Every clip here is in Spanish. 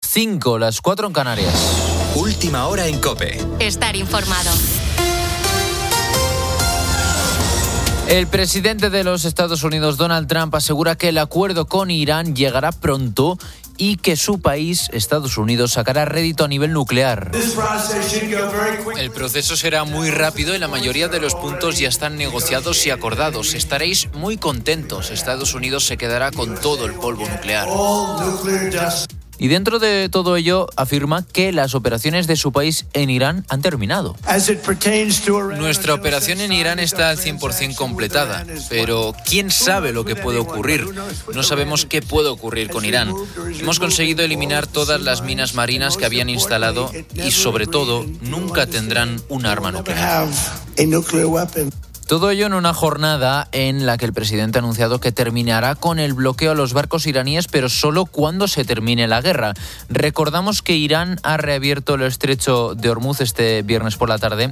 5, las 4 en Canarias. Última hora en COPE. Estar informado. El presidente de los Estados Unidos, Donald Trump, asegura que el acuerdo con Irán llegará pronto y que su país, Estados Unidos, sacará rédito a nivel nuclear. El proceso será muy rápido y la mayoría de los puntos ya están negociados y acordados. Estaréis muy contentos. Estados Unidos se quedará con todo el polvo nuclear. Y dentro de todo ello, afirma que las operaciones de su país en Irán han terminado. Nuestra operación en Irán está al 100% completada, pero ¿quién sabe lo que puede ocurrir? No sabemos qué puede ocurrir con Irán. Hemos conseguido eliminar todas las minas marinas que habían instalado y, sobre todo, nunca tendrán un arma nuclear. Todo ello en una jornada en la que el presidente ha anunciado que terminará con el bloqueo a los barcos iraníes, pero solo cuando se termine la guerra. Recordamos que Irán ha reabierto el estrecho de Hormuz este viernes por la tarde,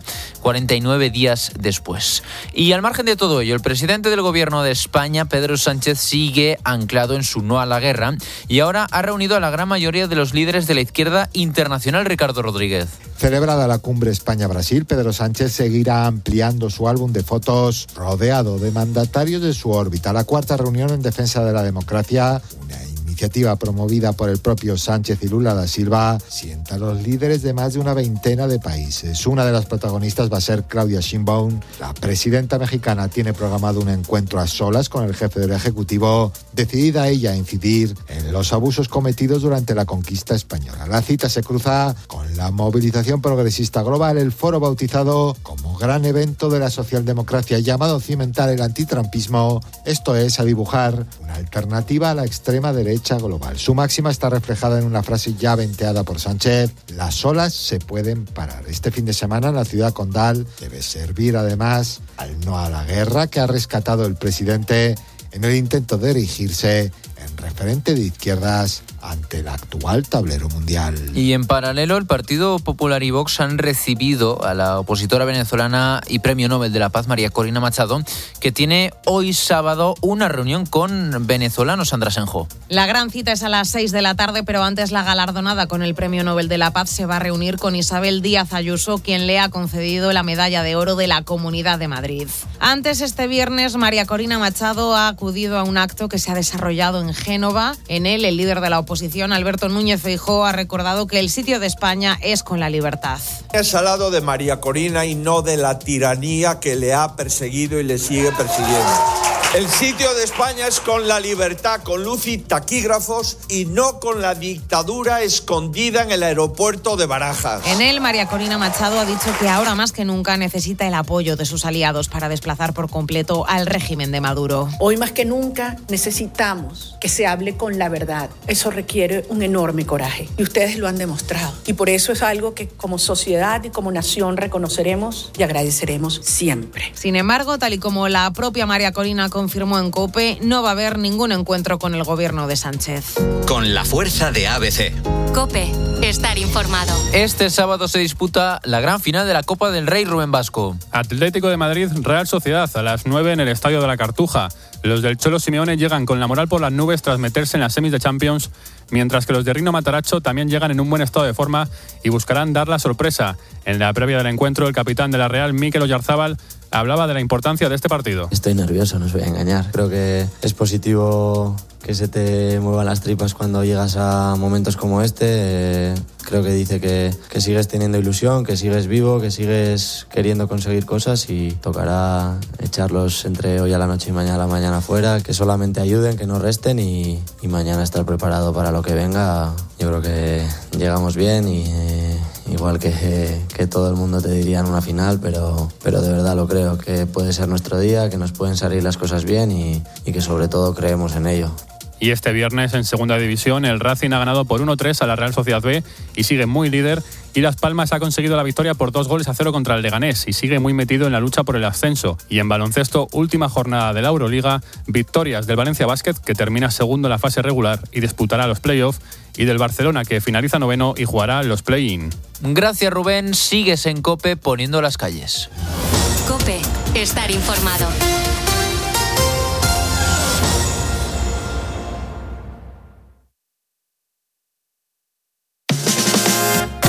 49 días después. Y al margen de todo ello, el presidente del gobierno de España, Pedro Sánchez, sigue anclado en su no a la guerra y ahora ha reunido a la gran mayoría de los líderes de la izquierda internacional. Ricardo Rodríguez. Celebrada la cumbre España-Brasil, Pedro Sánchez seguirá ampliando su álbum de fotos rodeado de mandatarios de su órbita. La cuarta reunión en defensa de la democracia, una iniciativa promovida por el propio Sánchez y Lula da Silva, sienta a los líderes de más de una veintena de países. Una de las protagonistas va a ser Claudia Sheinbaum. La presidenta mexicana tiene programado un encuentro a solas con el jefe del Ejecutivo, decidida ella a incidir en los abusos cometidos durante la conquista española. La cita se cruza con la movilización progresista global, el foro bautizado como gran evento de la socialdemocracia, llamado a cimentar el antitrampismo, esto es, a dibujar una alternativa a la extrema derecha global. Su máxima está reflejada en una frase ya venteada por Sánchez: las olas se pueden parar. Este fin de semana en la ciudad condal debe servir además al no a la guerra que ha rescatado el presidente en el intento de erigirse en referente de izquierdas ante el actual tablero mundial. Y en paralelo, el Partido Popular y Vox han recibido a la opositora venezolana y Premio Nobel de la Paz, María Corina Machado, que tiene hoy sábado una reunión con venezolanos. Sandra Senjo. La gran cita es a las 6 de la tarde, pero antes la galardonada con el Premio Nobel de la Paz se va a reunir con Isabel Díaz Ayuso, quien le ha concedido la medalla de oro de la Comunidad de Madrid. Antes, este viernes, María Corina Machado ha acudido a un acto que se ha desarrollado en Génova. En él, el líder de la oposición, Alberto Núñez Feijóo, ha recordado que el sitio de España es con la libertad. Es al lado de María Corina y no de la tiranía que le ha perseguido y le sigue persiguiendo. El sitio de España es con la libertad, con luz y taquígrafos, y no con la dictadura escondida en el aeropuerto de Barajas. En él, María Corina Machado ha dicho que ahora más que nunca necesita el apoyo de sus aliados para desplazar por completo al régimen de Maduro. Hoy más que nunca necesitamos que se hable con la verdad. Eso requiere un enorme coraje y ustedes lo han demostrado. Y por eso es algo que como sociedad y como nación reconoceremos y agradeceremos siempre. Sin embargo, tal y como la propia María Corina confirmó en COPE, no va a haber ningún encuentro con el gobierno de Sánchez. Con la fuerza de ABC. COPE. Estar informado. Este sábado se disputa la gran final de la Copa del Rey. Rubén Vasco. Atlético de Madrid, Real Sociedad, a las 9 en el Estadio de la Cartuja. Los del Cholo Simeone llegan con la moral por las nubes tras meterse en las semis de Champions, mientras que los de Rino Matarazzo también llegan en un buen estado de forma y buscarán dar la sorpresa. En la previa del encuentro, el capitán de la Real, Mikel Oyarzábal, hablaba de la importancia de este partido. Estoy nervioso, no os voy a engañar. Creo que es positivo que se te muevan las tripas cuando llegas a momentos como este. Creo que dice que sigues teniendo ilusión, que sigues vivo, que sigues queriendo conseguir cosas y tocará echarlos entre hoy a la noche y mañana a la mañana fuera, que solamente ayuden, que no resten y mañana estar preparado para lo que venga. Yo creo que llegamos bien y igual que todo el mundo te diría en una final, pero de verdad lo creo, que puede ser nuestro día, que nos pueden salir las cosas bien y que sobre todo creemos en ello. Y este viernes en Segunda División el Racing ha ganado por 1-3 a la Real Sociedad B y sigue muy líder, y Las Palmas ha conseguido la victoria por 2-0 contra el Leganés y sigue muy metido en la lucha por el ascenso. Y en baloncesto, última jornada de la Euroliga, victorias del Valencia Basket, que termina segundo en la fase regular y disputará los playoffs, y del Barcelona, que finaliza noveno y jugará los play-in. Gracias, Rubén. Sigues en COPE poniendo las calles. COPE. Estar informado.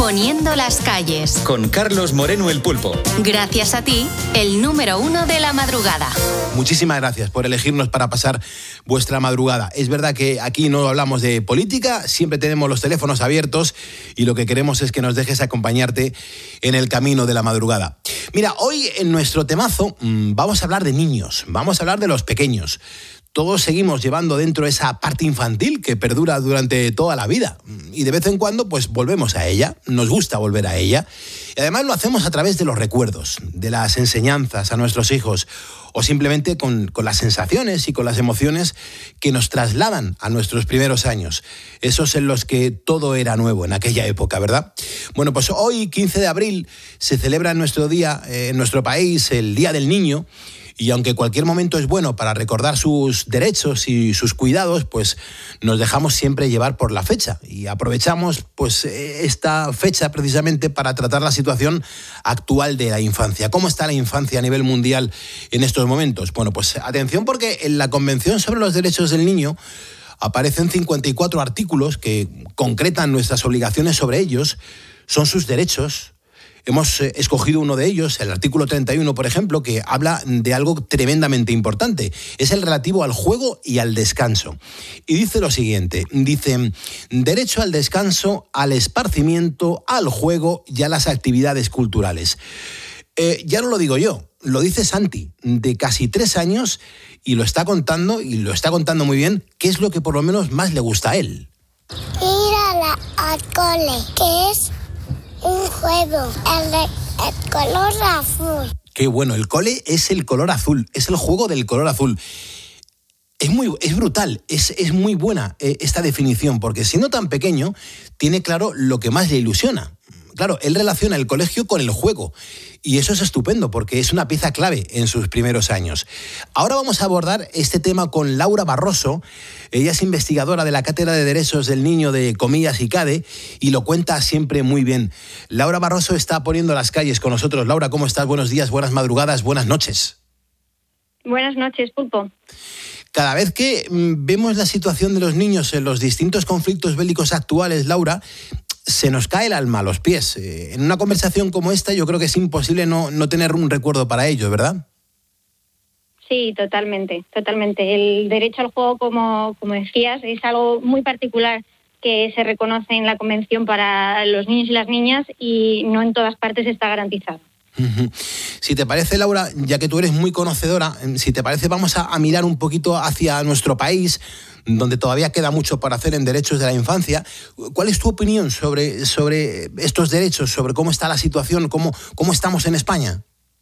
Poniendo las calles. Con Carlos Moreno el Pulpo. Gracias a ti, el número 1 de la madrugada. Muchísimas gracias por elegirnos para pasar vuestra madrugada. Es verdad que aquí no hablamos de política, siempre tenemos los teléfonos abiertos y lo que queremos es que nos dejes acompañarte en el camino de la madrugada. Mira, hoy en nuestro temazo vamos a hablar de niños, vamos a hablar de los pequeños. Todos seguimos llevando dentro esa parte infantil que perdura durante toda la vida y de vez en cuando pues volvemos a ella, nos gusta volver a ella y además lo hacemos a través de los recuerdos, de las enseñanzas a nuestros hijos o simplemente con las sensaciones y con las emociones que nos trasladan a nuestros primeros años, esos en los que todo era nuevo en aquella época, ¿verdad? Bueno, pues hoy, 15 de abril, se celebra en nuestro día, en nuestro país, el Día del Niño. Y aunque cualquier momento es bueno para recordar sus derechos y sus cuidados, pues nos dejamos siempre llevar por la fecha y aprovechamos pues esta fecha precisamente para tratar la situación actual de la infancia. ¿Cómo está la infancia a nivel mundial en estos momentos? Bueno, pues atención porque en la Convención sobre los Derechos del Niño aparecen 54 artículos que concretan nuestras obligaciones sobre ellos, son sus derechos. Hemos escogido uno de ellos, el artículo 31, por ejemplo, que habla de algo tremendamente importante. Es el relativo al juego y al descanso. Y dice lo siguiente, dice, derecho al descanso, al esparcimiento, al juego y a las actividades culturales. Ya no lo digo yo, lo dice Santi, de casi 3 años, y lo está contando muy bien, qué es lo que por lo menos más le gusta a él. Ir al cole, que es un juego, el color azul. Qué bueno, el cole es el color azul, es el juego del color azul. Es brutal, es muy buena esta definición, porque siendo tan pequeño, tiene claro lo que más le ilusiona. Claro, él relaciona el colegio con el juego y eso es estupendo porque es una pieza clave en sus primeros años. Ahora vamos a abordar este tema con Laura Barroso. Ella es investigadora de la Cátedra de Derechos del Niño de Comillas y CADE y lo cuenta siempre muy bien. Laura Barroso está poniendo las calles con nosotros. Laura, ¿cómo estás? Buenos días, buenas madrugadas, buenas noches. Buenas noches, Pulpo. Cada vez que vemos la situación de los niños en los distintos conflictos bélicos actuales, Laura, se nos cae el alma a los pies. En una conversación como esta yo creo que es imposible no tener un recuerdo para ellos, ¿verdad? Sí, totalmente. El derecho al juego, como decías, es algo muy particular que se reconoce en la Convención para los niños y las niñas y no en todas partes está garantizado. Si te parece, Laura, ya que tú eres muy conocedora, si te parece vamos a mirar un poquito hacia nuestro país, donde todavía queda mucho por hacer en derechos de la infancia. ¿Cuál es tu opinión sobre estos derechos, sobre cómo está la situación, cómo estamos en España?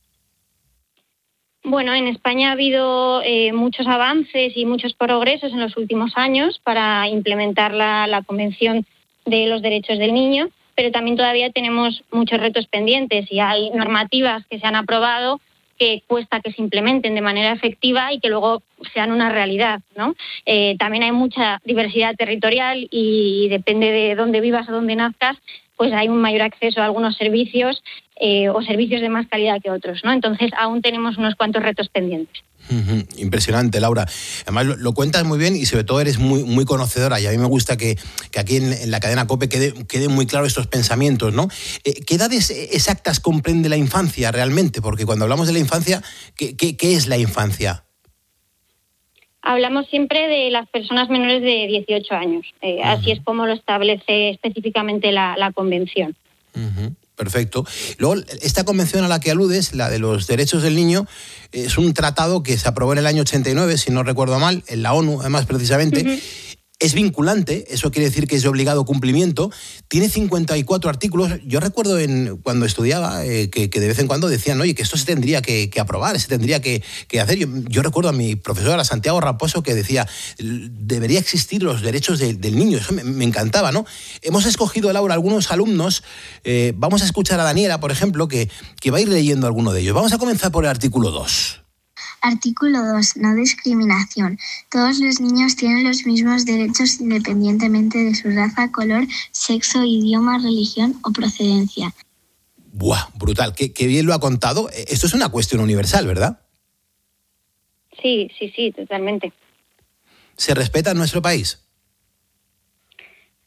Bueno, en España ha habido muchos avances y muchos progresos en los últimos años para implementar la Convención de los Derechos del Niño, pero también todavía tenemos muchos retos pendientes y hay normativas que se han aprobado que cuesta que se implementen de manera efectiva y que luego sean una realidad, ¿no? También hay mucha diversidad territorial y depende de dónde vivas o dónde nazcas, pues hay un mayor acceso a algunos servicios o servicios de más calidad que otros, ¿no? Entonces aún tenemos unos cuantos retos pendientes. Impresionante, Laura. Además lo cuentas muy bien y sobre todo eres muy conocedora y a mí me gusta que aquí en la cadena COPE quede muy claro estos pensamientos, ¿no? ¿Qué edades exactas comprende la infancia realmente? Porque cuando hablamos de la infancia, ¿qué es la infancia? Hablamos siempre de las personas menores de 18 años. Así es como lo establece específicamente la Convención. Perfecto. Luego, esta convención a la que aludes, la de los derechos del niño, es un tratado que se aprobó en el año 89, si no recuerdo mal, en la ONU, además, precisamente. Es vinculante, eso quiere decir que es de obligado cumplimiento. Tiene 54 artículos. Yo recuerdo cuando estudiaba que de vez en cuando decían, oye, que esto se tendría que aprobar, se tendría que hacer. Yo recuerdo a mi profesora Santiago Raposo que decía, debería existir los derechos del niño. Eso me encantaba, ¿no? Hemos escogido, Laura, algunos alumnos. Vamos a escuchar a Daniela, por ejemplo, que va a ir leyendo alguno de ellos. Vamos a comenzar por el artículo 2. Artículo 2. No discriminación. Todos los niños tienen los mismos derechos independientemente de su raza, color, sexo, idioma, religión o procedencia. ¡Buah! Brutal. Qué bien lo ha contado. Esto es una cuestión universal, ¿verdad? Sí, totalmente. ¿Se respeta en nuestro país?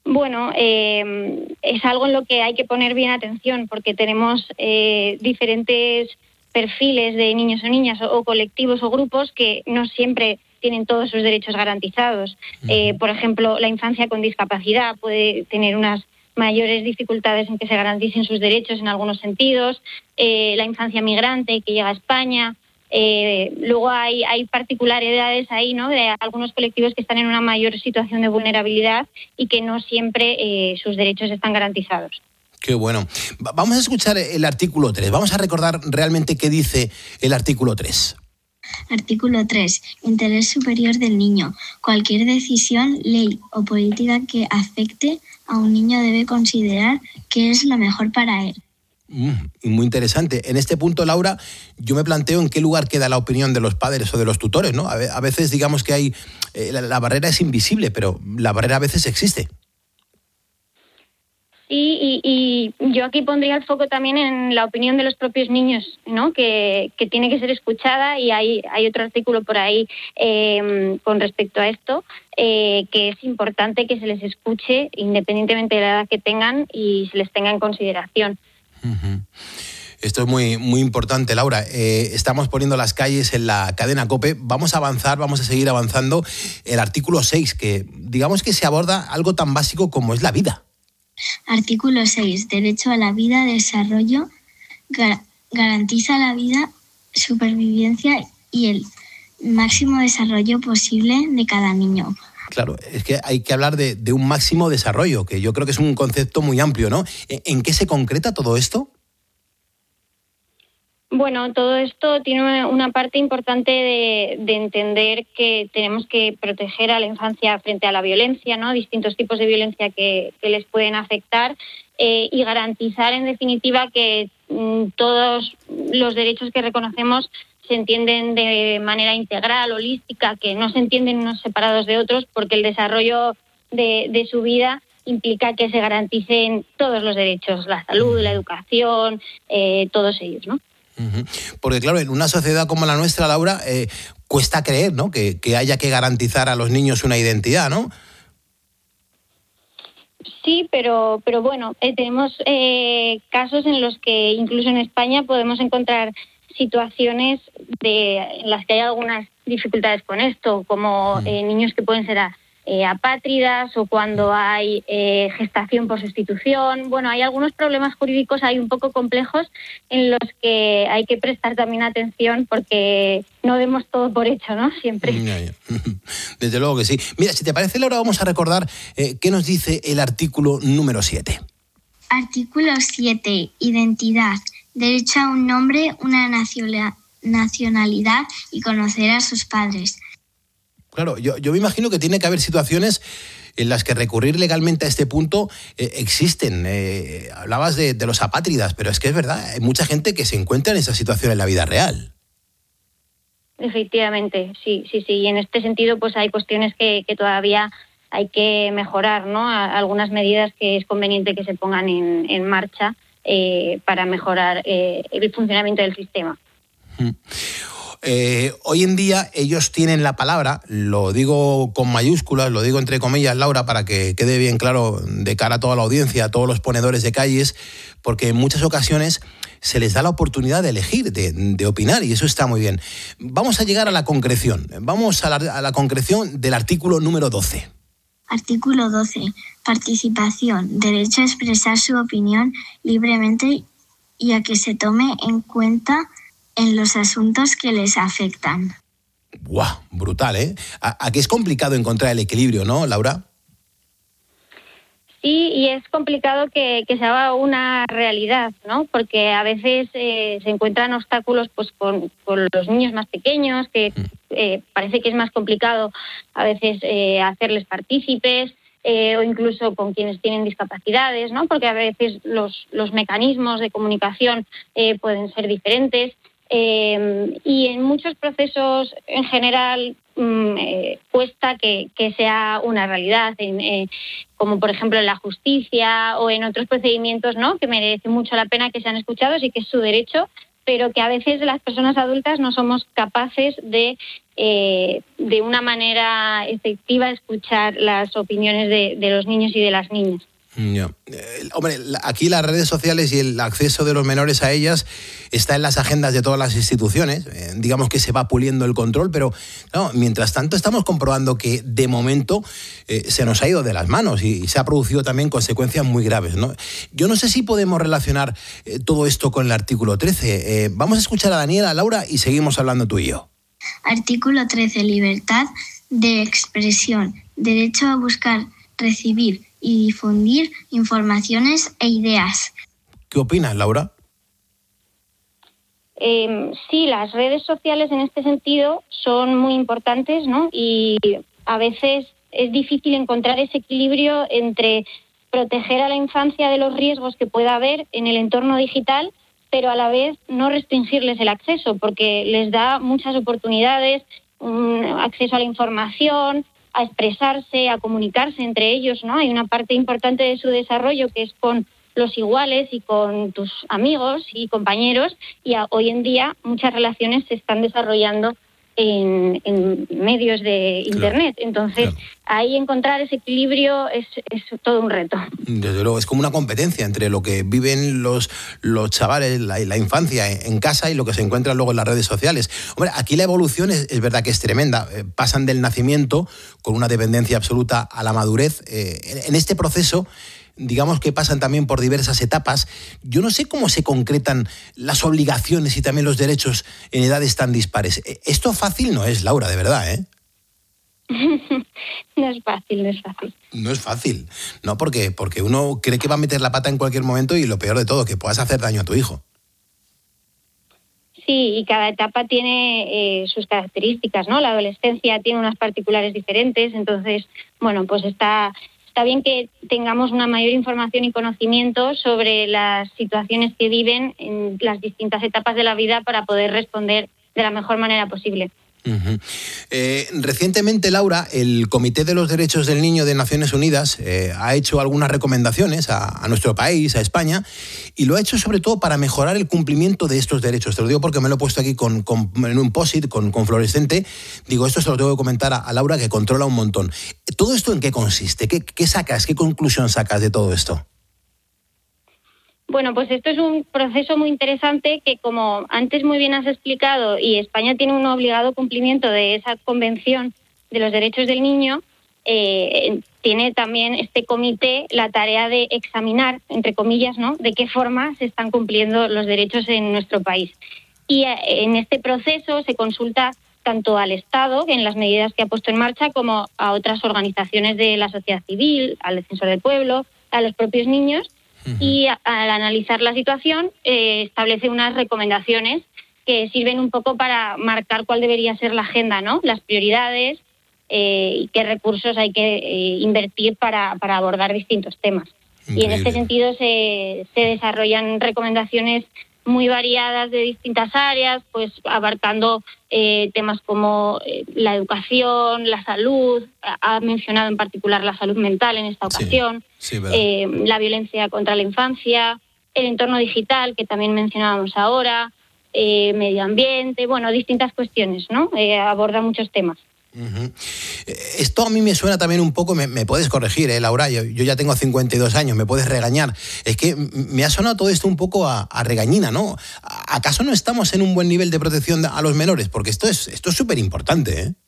Bueno, es algo en lo que hay que poner bien atención, porque tenemos diferentes perfiles de niños o niñas o colectivos o grupos que no siempre tienen todos sus derechos garantizados. Por ejemplo, la infancia con discapacidad puede tener unas mayores dificultades en que se garanticen sus derechos en algunos sentidos, la infancia migrante que llega a España. Luego hay particularidades ahí, ¿no?, de algunos colectivos que están en una mayor situación de vulnerabilidad y que no siempre sus derechos están garantizados. Qué bueno. Vamos a escuchar el artículo 3. Vamos a recordar realmente qué dice el artículo 3. Artículo 3. Interés superior del niño. Cualquier decisión, ley o política que afecte a un niño debe considerar que es lo mejor para él. Muy interesante. En este punto, Laura, yo me planteo en qué lugar queda la opinión de los padres o de los tutores, ¿no? A veces digamos que hay la barrera es invisible, pero la barrera a veces existe. Sí, y yo aquí pondría el foco también en la opinión de los propios niños, ¿no?, que tiene que ser escuchada, y hay otro artículo por ahí con respecto a esto, que es importante que se les escuche independientemente de la edad que tengan y se les tenga en consideración. Esto es muy, muy importante, Laura. Estamos poniendo las calles en la cadena COPE. Vamos a avanzar, vamos a seguir avanzando. El artículo 6, que digamos que se aborda algo tan básico como es la vida. Artículo 6. Derecho a la vida, desarrollo, garantiza la vida, supervivencia y el máximo desarrollo posible de cada niño. Claro, es que hay que hablar de un máximo desarrollo, que yo creo que es un concepto muy amplio, ¿no? ¿En qué se concreta todo esto? Bueno, todo esto tiene una parte importante de entender que tenemos que proteger a la infancia frente a la violencia, ¿no?, distintos tipos de violencia que les pueden afectar, y garantizar, en definitiva, que todos los derechos que reconocemos se entienden de manera integral, holística, que no se entienden unos separados de otros, porque el desarrollo de su vida implica que se garanticen todos los derechos, la salud, la educación, todos ellos, ¿no? Porque claro, en una sociedad como la nuestra, Laura, cuesta creer, ¿no?, que haya que garantizar a los niños una identidad, ¿no? Sí, pero bueno, tenemos casos en los que incluso en España podemos encontrar situaciones en las que hay algunas dificultades con esto, como niños que pueden ser apátridas, o cuando hay gestación por sustitución. Bueno, hay algunos problemas jurídicos ahí un poco complejos en los que hay que prestar también atención, porque no demos todo por hecho, ¿no?, siempre. Desde luego que sí. Mira, si te parece, Laura, vamos a recordar qué nos dice el artículo número 7. Artículo 7. Identidad. Derecho a un nombre, una nacionalidad y conocer a sus padres. Claro, yo me imagino que tiene que haber situaciones en las que recurrir legalmente a este punto existen. Hablabas de los apátridas, pero es que es verdad, hay mucha gente que se encuentra en esa situación en la vida real. Efectivamente, sí. Y en este sentido, pues hay cuestiones que todavía hay que mejorar, ¿no?, algunas medidas que es conveniente que se pongan en marcha para mejorar el funcionamiento del sistema. Hoy en día ellos tienen la palabra, lo digo con mayúsculas, lo digo entre comillas, Laura, para que quede bien claro de cara a toda la audiencia, a todos los ponedores de calles, porque en muchas ocasiones se les da la oportunidad de elegir, de opinar, y eso está muy bien. Vamos a llegar a la concreción. Vamos a la concreción del artículo número 12. Artículo 12. Participación. Derecho a expresar su opinión libremente y a que se tome en cuenta en los asuntos que les afectan. ¡Guau! Brutal, ¿eh? Aquí es complicado encontrar el equilibrio, ¿no, Laura? Sí, y es complicado que se haga una realidad, ¿no? Porque a veces se encuentran obstáculos, pues con los niños más pequeños, que parece que es más complicado a veces hacerles partícipes, o incluso con quienes tienen discapacidades, ¿no? Porque a veces los mecanismos de comunicación pueden ser diferentes. Y en muchos procesos en general cuesta que sea una realidad, como por ejemplo en la justicia o en otros procedimientos, ¿no?, que merece mucho la pena que sean escuchados y que es su derecho, pero que a veces las personas adultas no somos capaces de de una manera efectiva escuchar las opiniones de los niños y de las niñas. Hombre, aquí las redes sociales y el acceso de los menores a ellas está en las agendas de todas las instituciones. Digamos que se va puliendo el control, pero no, mientras tanto estamos comprobando que de momento se nos ha ido de las manos y se ha producido también consecuencias muy graves, ¿no? Yo no sé si podemos relacionar todo esto con el artículo 13. Vamos a escuchar a Daniela, a Laura y seguimos hablando tú y yo. Artículo 13. Libertad de expresión. Derecho a buscar, recibir y difundir informaciones e ideas. ¿Qué opinas, Laura? Sí, las redes sociales en este sentido son muy importantes, ¿no? Y a veces es difícil encontrar ese equilibrio entre proteger a la infancia de los riesgos que pueda haber en el entorno digital, pero a la vez no restringirles el acceso, porque les da muchas oportunidades, acceso a la información, a expresarse, a comunicarse entre ellos, ¿no? Hay una parte importante de su desarrollo que es con los iguales y con tus amigos y compañeros, y hoy en día muchas relaciones se están desarrollando en medios de Internet. Entonces, ahí encontrar ese equilibrio es todo un reto. Desde luego, es como una competencia entre lo que viven los chavales, la infancia en casa y lo que se encuentra luego en las redes sociales. Hombre, aquí la evolución es verdad que es tremenda. Pasan del nacimiento con una dependencia absoluta a la madurez. En este proceso, digamos que pasan también por diversas etapas. Yo no sé cómo se concretan las obligaciones y también los derechos en edades tan dispares. Esto fácil no es, Laura, de verdad, ¿eh? No es fácil. No es fácil, ¿no? Porque uno cree que va a meter la pata en cualquier momento y lo peor de todo, que puedas hacer daño a tu hijo. Sí, y cada etapa tiene sus características, ¿no? La adolescencia tiene unas particulares diferentes, entonces, bueno, pues está bien que tengamos una mayor información y conocimiento sobre las situaciones que viven en las distintas etapas de la vida para poder responder de la mejor manera posible. Uh-huh. Recientemente, Laura, el Comité de los Derechos del Niño de Naciones Unidas ha hecho algunas recomendaciones a nuestro país, a España, y lo ha hecho sobre todo para mejorar el cumplimiento de estos derechos. Te lo digo porque me lo he puesto aquí en un post-it con fluorescente. Digo, esto se lo tengo que comentar a Laura, que controla un montón. ¿Todo esto en qué consiste? ¿Qué sacas? ¿Qué conclusión sacas de todo esto? Bueno, pues esto es un proceso muy interesante que, como antes muy bien has explicado, y España tiene un obligado cumplimiento de esa Convención de los Derechos del Niño, tiene también este comité la tarea de examinar, entre comillas, ¿no?, de qué forma se están cumpliendo los derechos en nuestro país. Y en este proceso se consulta tanto al Estado, en las medidas que ha puesto en marcha, como a otras organizaciones de la sociedad civil, al Defensor del Pueblo, a los propios niños. Y al analizar la situación establece unas recomendaciones que sirven un poco para marcar cuál debería ser la agenda, ¿no?, las prioridades y qué recursos hay que invertir para abordar distintos temas. Increíble. Y en este sentido se desarrollan recomendaciones muy variadas de distintas áreas, pues abarcando temas como la educación, la salud, ha mencionado en particular la salud mental en esta ocasión, la violencia contra la infancia, el entorno digital, que también mencionábamos ahora, medio ambiente, bueno, distintas cuestiones, ¿no? Aborda muchos temas. Uh-huh. Esto a mí me suena también un poco, me puedes corregir, Laura, yo ya tengo 52 años, me puedes regañar, es que me ha sonado todo esto un poco a regañina, ¿no? ¿Acaso no estamos en un buen nivel de protección a los menores? Porque esto es súper importante, ¿eh?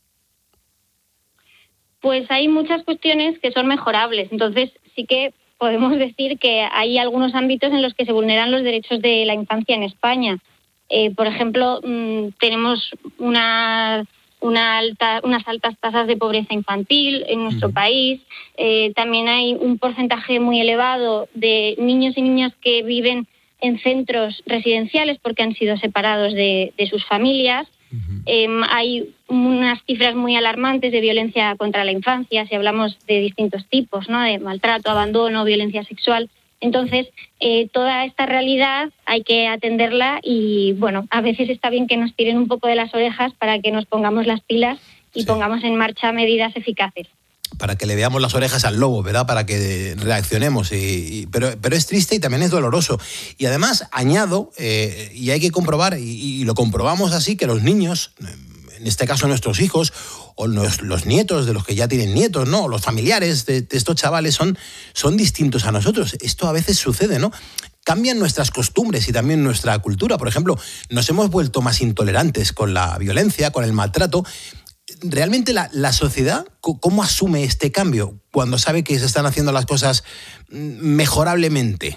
Pues hay muchas cuestiones que son mejorables, entonces sí que podemos decir que hay algunos ámbitos en los que se vulneran los derechos de la infancia en España. Por ejemplo, tenemos unas altas tasas de pobreza infantil en nuestro país. También hay un porcentaje muy elevado de niños y niñas que viven en centros residenciales porque han sido separados de sus familias. Hay unas cifras muy alarmantes de violencia contra la infancia, si hablamos de distintos tipos, ¿no?, de maltrato, abandono, violencia sexual. Entonces, toda esta realidad hay que atenderla y, bueno, a veces está bien que nos tiren un poco de las orejas para que nos pongamos las pilas y pongamos en marcha medidas eficaces. Para que le veamos las orejas al lobo, ¿verdad? Para que reaccionemos. Pero es triste y también es doloroso. Y además, añado, y hay que comprobar, y lo comprobamos así, que los niños en este caso nuestros hijos o los nietos de los que ya tienen nietos, ¿no? Los familiares de estos chavales son distintos a nosotros. Esto a veces sucede, ¿no? Cambian nuestras costumbres y también nuestra cultura. Por ejemplo, nos hemos vuelto más intolerantes con la violencia, con el maltrato. ¿Realmente la sociedad cómo asume este cambio cuando sabe que se están haciendo las cosas mejorablemente?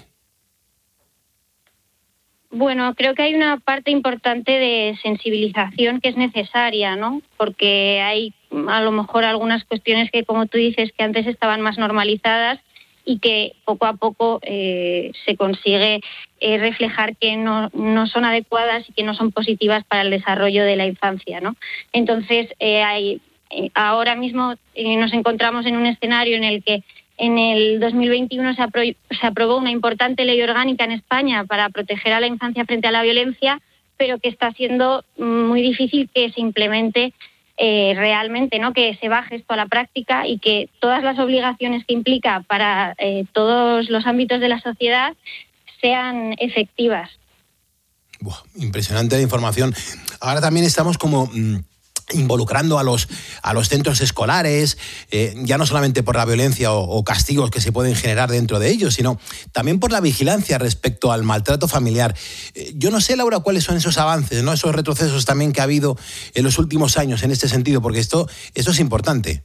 Bueno, creo que hay una parte importante de sensibilización que es necesaria, ¿no? Porque hay a lo mejor algunas cuestiones que, como tú dices, que antes estaban más normalizadas y que poco a poco se consigue reflejar que no son adecuadas y que no son positivas para el desarrollo de la infancia, ¿no? Entonces, ahora mismo nos encontramos en un escenario en el que en el 2021 se aprobó una importante ley orgánica en España para proteger a la infancia frente a la violencia, pero que está siendo muy difícil que se implemente realmente, ¿no? Que se baje esto a la práctica y que todas las obligaciones que implica para todos los ámbitos de la sociedad sean efectivas. Buah, impresionante la información. Ahora también estamos como involucrando a los centros escolares, ya no solamente por la violencia o castigos que se pueden generar dentro de ellos, sino también por la vigilancia respecto al maltrato familiar. Yo no sé, Laura, cuáles son esos avances, ¿no? Esos retrocesos también que ha habido en los últimos años en este sentido, porque esto es importante.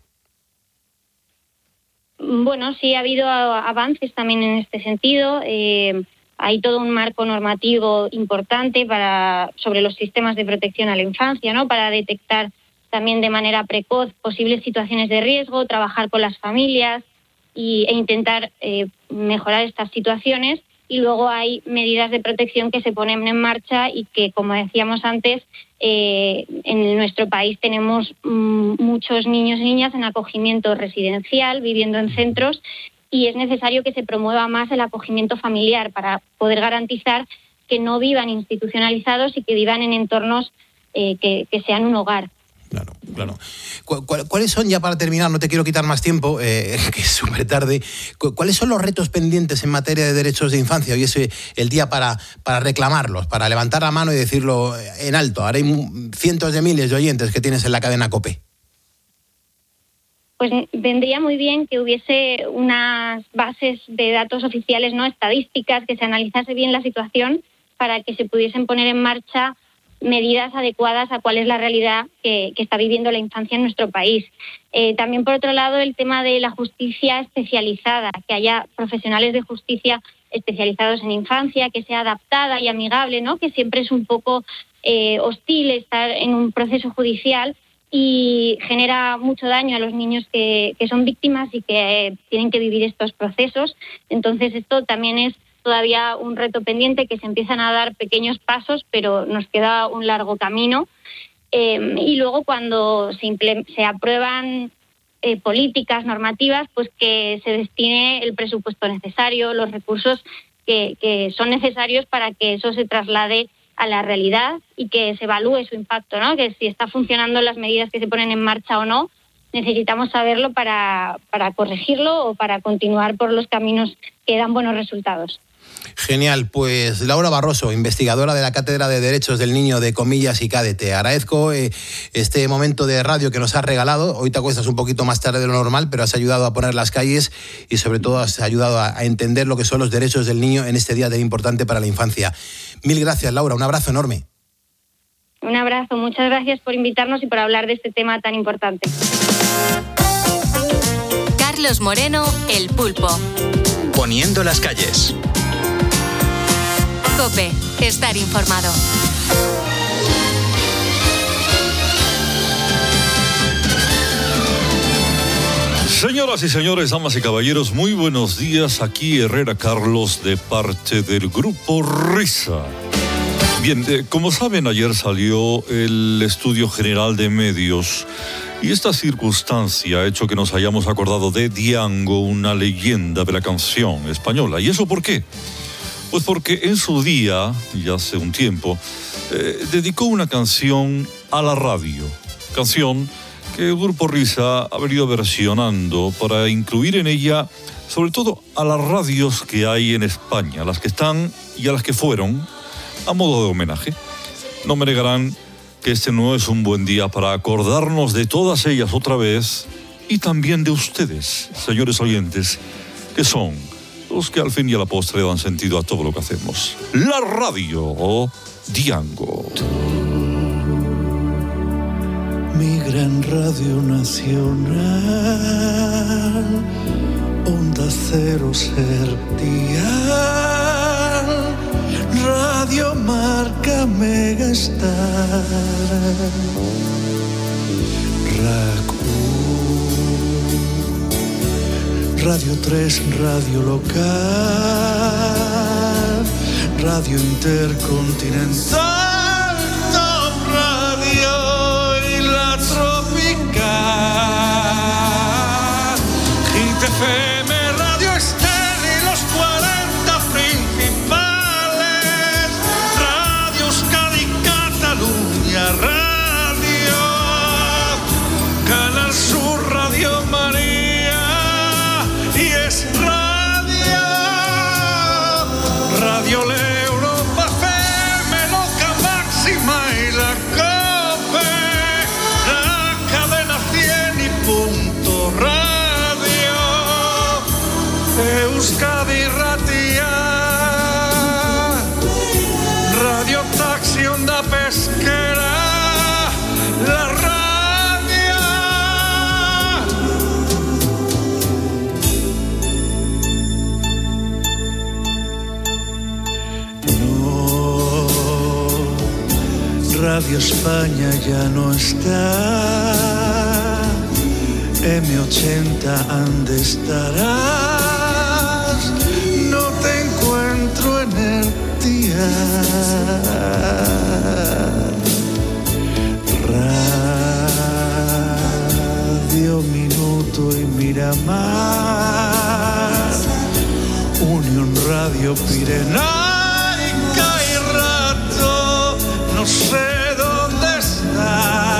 Bueno, sí, ha habido avances también en este sentido. Hay todo un marco normativo importante sobre los sistemas de protección a la infancia, ¿no? Para detectar también de manera precoz posibles situaciones de riesgo, trabajar con las familias e intentar mejorar estas situaciones. Y luego hay medidas de protección que se ponen en marcha y que, como decíamos antes, en nuestro país tenemos muchos niños y niñas en acogimiento residencial, viviendo en centros, y es necesario que se promueva más el acogimiento familiar para poder garantizar que no vivan institucionalizados y que vivan en entornos que sean un hogar. Claro. ¿Cuáles son, ya para terminar, no te quiero quitar más tiempo, que es súper tarde, cuáles son los retos pendientes en materia de derechos de infancia? Hoy es el día para reclamarlos, para levantar la mano y decirlo en alto. Ahora hay cientos de miles de oyentes que tienes en la cadena COPE. Pues vendría muy bien que hubiese unas bases de datos oficiales, no estadísticas, que se analizase bien la situación para que se pudiesen poner en marcha medidas adecuadas a cuál es la realidad que está viviendo la infancia en nuestro país. También, por otro lado, el tema de la justicia especializada, que haya profesionales de justicia especializados en infancia, que sea adaptada y amigable, ¿no? Que siempre es un poco hostil estar en un proceso judicial y genera mucho daño a los niños que son víctimas y que tienen que vivir estos procesos. Entonces, esto también es todavía un reto pendiente, que se empiezan a dar pequeños pasos, pero nos queda un largo camino. Y luego, cuando se aprueban políticas normativas, pues que se destine el presupuesto necesario, los recursos que son necesarios para que eso se traslade a la realidad y que se evalúe su impacto, ¿no? Que si está funcionando las medidas que se ponen en marcha o no, necesitamos saberlo para corregirlo o para continuar por los caminos que dan buenos resultados. Genial, pues Laura Barroso, investigadora de la Cátedra de Derechos del Niño de Comillas y CADE. Te agradezco este momento de radio que nos has regalado. Hoy te acuestas un poquito más tarde de lo normal, pero has ayudado a poner las calles y sobre todo has ayudado a entender lo que son los derechos del niño en este día tan importante para la infancia. Mil gracias, Laura, un abrazo enorme. Un abrazo, muchas gracias por invitarnos y por hablar de este tema tan importante. Carlos Moreno, El Pulpo. Poniendo las calles. COPE, estar informado. Señoras y señores, damas y caballeros, muy buenos días. Aquí Herrera Carlos, de parte del Grupo Risa. Bien, como saben, ayer salió el Estudio General de Medios y esta circunstancia ha hecho que nos hayamos acordado de Diango, una leyenda de la canción española. ¿Y eso por qué? Pues porque en su día, ya hace un tiempo, dedicó una canción a la radio. Canción que el Grupo Risa ha venido versionando para incluir en ella, sobre todo, a las radios que hay en España, las que están y a las que fueron, a modo de homenaje. No me negarán que este no es un buen día para acordarnos de todas ellas otra vez y también de ustedes, señores oyentes, que son los que al fin y a la postre dan sentido a todo lo que hacemos. La radio Diango. Mi gran radio nacional, Onda Cero Sertial, Radio Marca Megastar, RAC1, Radio 3, Radio Local, Radio Intercontinental, Top Radio y la Tropical, Hit FM, Radio Estel y los 40 principales, Radio Euskadi, Cataluña, Radio Canal Sur, Radio María y es Radio Europa FM, Loca Máxima y la COPE, la cadena 100 y punto radio, Euskadi Ratia, Radio Taxi, Onda Pesquera, la radio. Radio España ya no está, M80 ande estarás, no te encuentro en el día. Radio Minuto y Miramar, Unión Radio Pirenaica y Rato, no sé dónde está.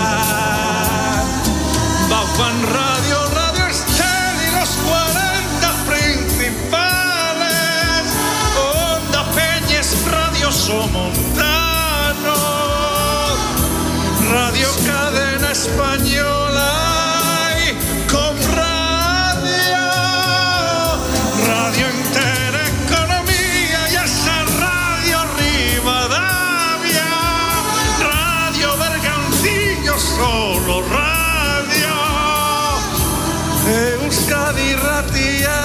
Baban Radio, Radio Estel y los 40 principales, Onda Peñes, Radio Somontano, Radio Cadena Española y Com Radio, Radio Intereconomía y esa Radio Rivadavia, Radio Bergantiños, solo Radio Euskadi Ratia,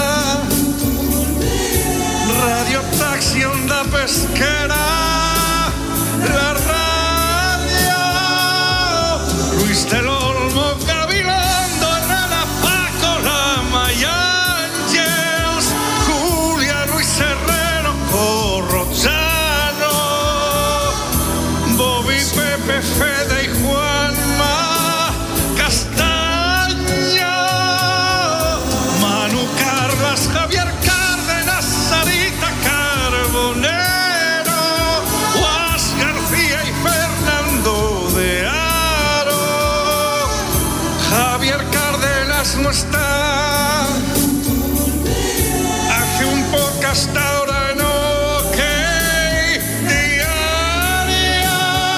Radio Taxi, Onda Pesquera, la radio Luis del Olmo, Gabilondo, Herrera, Paco, Lama y Ángels, Julia, Luis Herrero, Corrochano, Bobby, Pepe, Fede y Juanma Castaño, Manu Carlas, Javier Cárdenas, Sarita Carbonero, Guas García y Fernando de Aro. Javier Cárdenas no está, hace un poco hasta ahora en OK Diaria,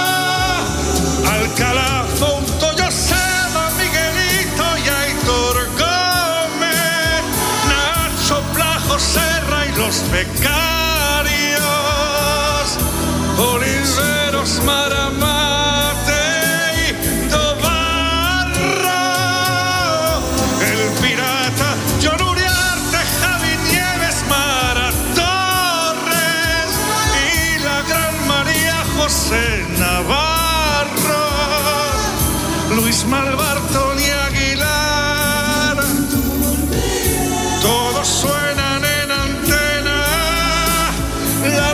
Alcalá, Fonto, Joseba, Miguelito y Aitor Gómez, Nacho, Plajo, Serra y los becarios, Oliveros, Maramate y Tobarro, el pirata, John Uriarte, Javi Nieves, Mara Torres y la gran María José Navarro, Luis Malvartón y Aguilar, todos suenan en antena, la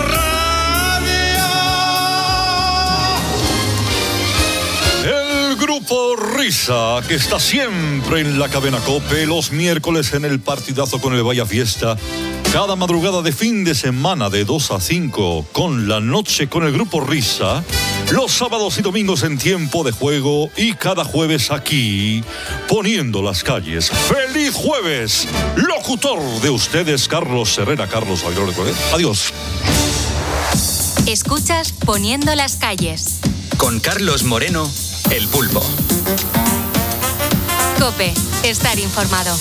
radio. El grupo Risa, que está siempre en la cadena COPE, los miércoles en el partidazo con el Vaya Fiesta, cada madrugada de fin de semana de 2 a 5 con La Noche con el grupo Risa, los sábados y domingos en Tiempo de Juego y cada jueves aquí, Poniendo las Calles. ¡Feliz jueves! Locutor de ustedes, Carlos Herrera, Carlos Aguilar de Colet. Adiós. Escuchas Poniendo las Calles. Con Carlos Moreno, El Pulpo. COPE. Estar informado.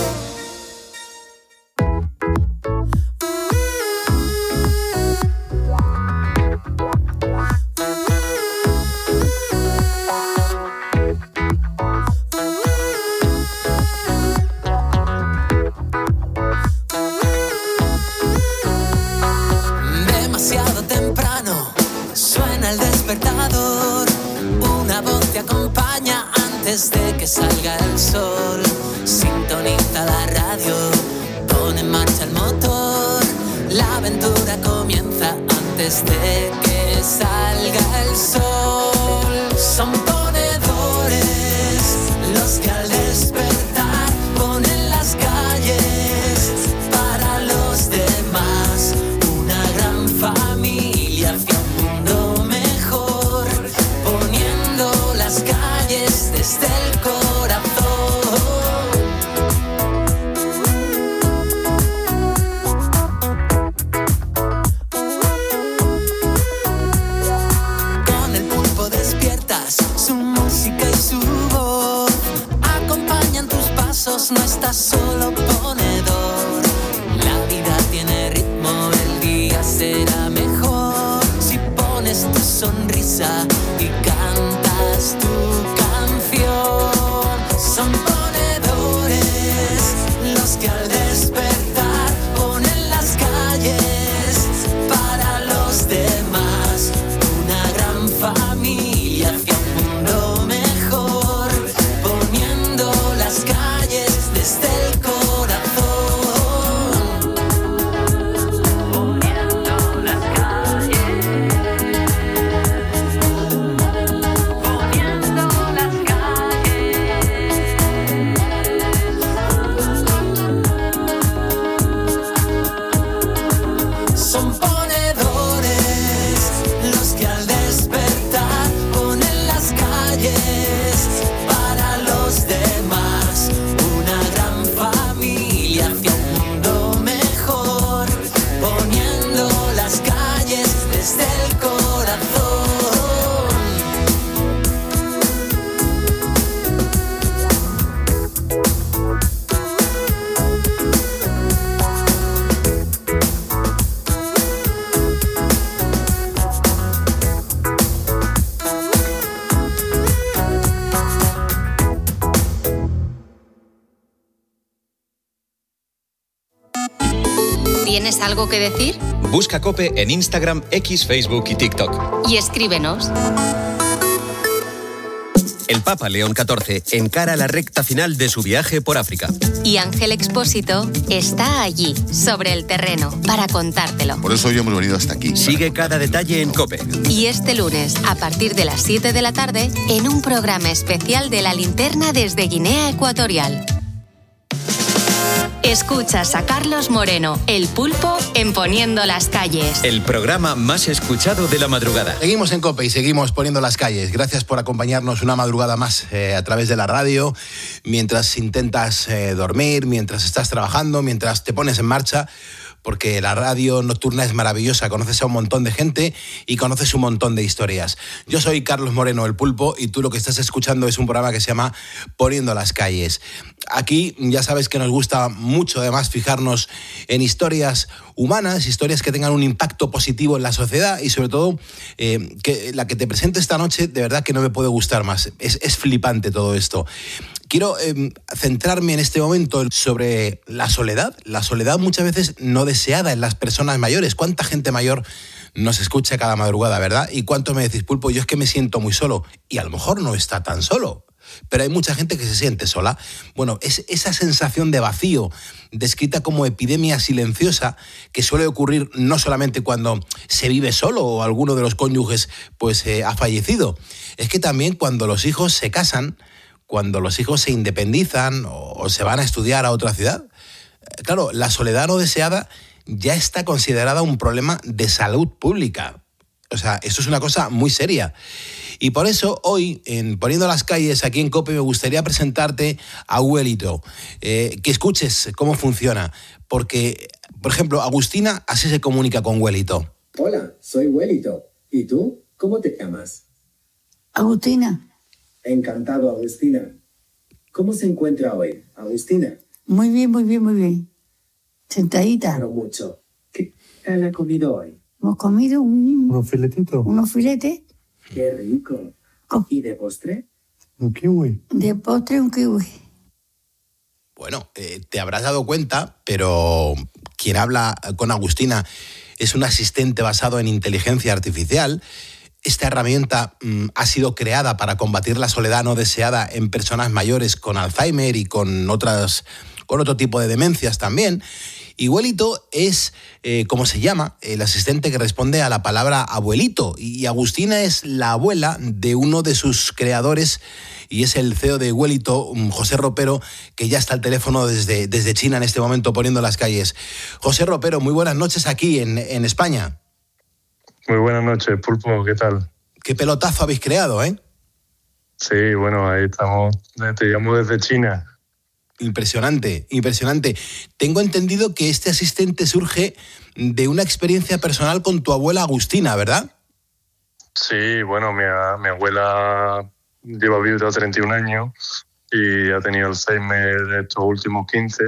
Demasiado temprano suena el despertador. Una voz te acompaña antes de que salga el sol. Sintoniza la radio, pone en marcha el motor. La aventura comienza antes de que salga el sol. Son ponedores los que al despertar ponen las calles para los demás. Una gran familia hacia un mundo mejor, poniendo las calles desde el corazón. Con el pulpo despiertas, su música y su voz acompañan tus pasos, no estás solo ponedor. La vida tiene ritmo, el día será mejor si pones tu sonrisa y cantas tu canción. Son ponedores los que al despertar ponen las calles para los demás. Una gran familia hacia un mundo mejor, poniendo las calles desde el corazón. Poniendo las calles, poniendo las calles. Son ponedores los que al despertar ponen las calles para los demás. Una gran familia hacia un mundo mejor, poniendo las calles desde el corazón. ¿Tienes algo que decir? Busca COPE en Instagram, X, Facebook y TikTok. Y escríbenos. El Papa León XIV encara la recta final de su viaje por África. Y Ángel Expósito está allí, sobre el terreno, para contártelo. Por eso hoy hemos venido hasta aquí. Sigue cada detalle en COPE. Y este lunes, a partir de las 7 de la tarde, en un programa especial de La Linterna desde Guinea Ecuatorial. Escuchas a Carlos Moreno, El Pulpo, en Poniendo las Calles. El programa más escuchado de la madrugada. Seguimos en COPE y seguimos poniendo las calles. Gracias por acompañarnos una madrugada más a través de la radio, mientras intentas dormir, mientras estás trabajando, mientras te pones en marcha, porque la radio nocturna es maravillosa. Conoces a un montón de gente y conoces un montón de historias. Yo soy Carlos Moreno, El Pulpo, y tú lo que estás escuchando es un programa que se llama Poniendo las Calles. Aquí ya sabes que nos gusta mucho, además, fijarnos en historias humanas, historias que tengan un impacto positivo en la sociedad y, sobre todo, que la que te presento esta noche, de verdad que no me puede gustar más. Es flipante todo esto. Quiero centrarme en este momento sobre la soledad muchas veces no deseada en las personas mayores. ¿Cuánta gente mayor nos escucha cada madrugada, verdad? ¿Y cuánto me decís, Pulpo? Yo es que me siento muy solo. Y a lo mejor no está tan solo, pero hay mucha gente que se siente sola. Bueno, es esa sensación de vacío, descrita como epidemia silenciosa, que suele ocurrir no solamente cuando se vive solo o alguno de los cónyuges pues ha fallecido. Es que también cuando los hijos se casan, cuando los hijos se independizan o se van a estudiar a otra ciudad. Claro, la soledad no deseada ya está considerada un problema de salud pública. O sea, esto es una cosa muy seria. Y por eso hoy, en Poniendo las Calles, aquí en COPE, me gustaría presentarte a Huelito, que escuches cómo funciona. Porque, por ejemplo, Agustina así se comunica con Huelito. Hola, soy Huelito. ¿Y tú? ¿Cómo te llamas? Agustina. Encantado, Agustina. ¿Cómo se encuentra hoy, Agustina? Muy bien, muy bien, muy bien. Sentadita. Pero mucho. ¿Qué ha comido hoy? Hemos comido ¿Unos filetitos? unos filetes. Qué rico. ¿Y de postre? Un kiwi. De postre, un kiwi. Bueno, te habrás dado cuenta, pero quien habla con Agustina es un asistente basado en inteligencia artificial. Esta herramienta ha sido creada para combatir la soledad no deseada en personas mayores con Alzheimer y con otro tipo de demencias también. Y Huelito es, como se llama, el asistente que responde a la palabra abuelito. Y Agustina es la abuela de uno de sus creadores y es el CEO de Huelito, José Ropero, que ya está al teléfono desde China en este momento poniendo las calles. José Ropero, muy buenas noches aquí en España. Muy buenas noches, Pulpo, ¿qué tal? Qué pelotazo habéis creado, ¿eh? Sí, bueno, ahí estamos, te llamo desde China. Impresionante, impresionante. Tengo entendido que este asistente surge de una experiencia personal con tu abuela Agustina, ¿verdad? Sí, bueno, mi abuela lleva viuda 31 años y ha tenido Alzheimer estos últimos 15.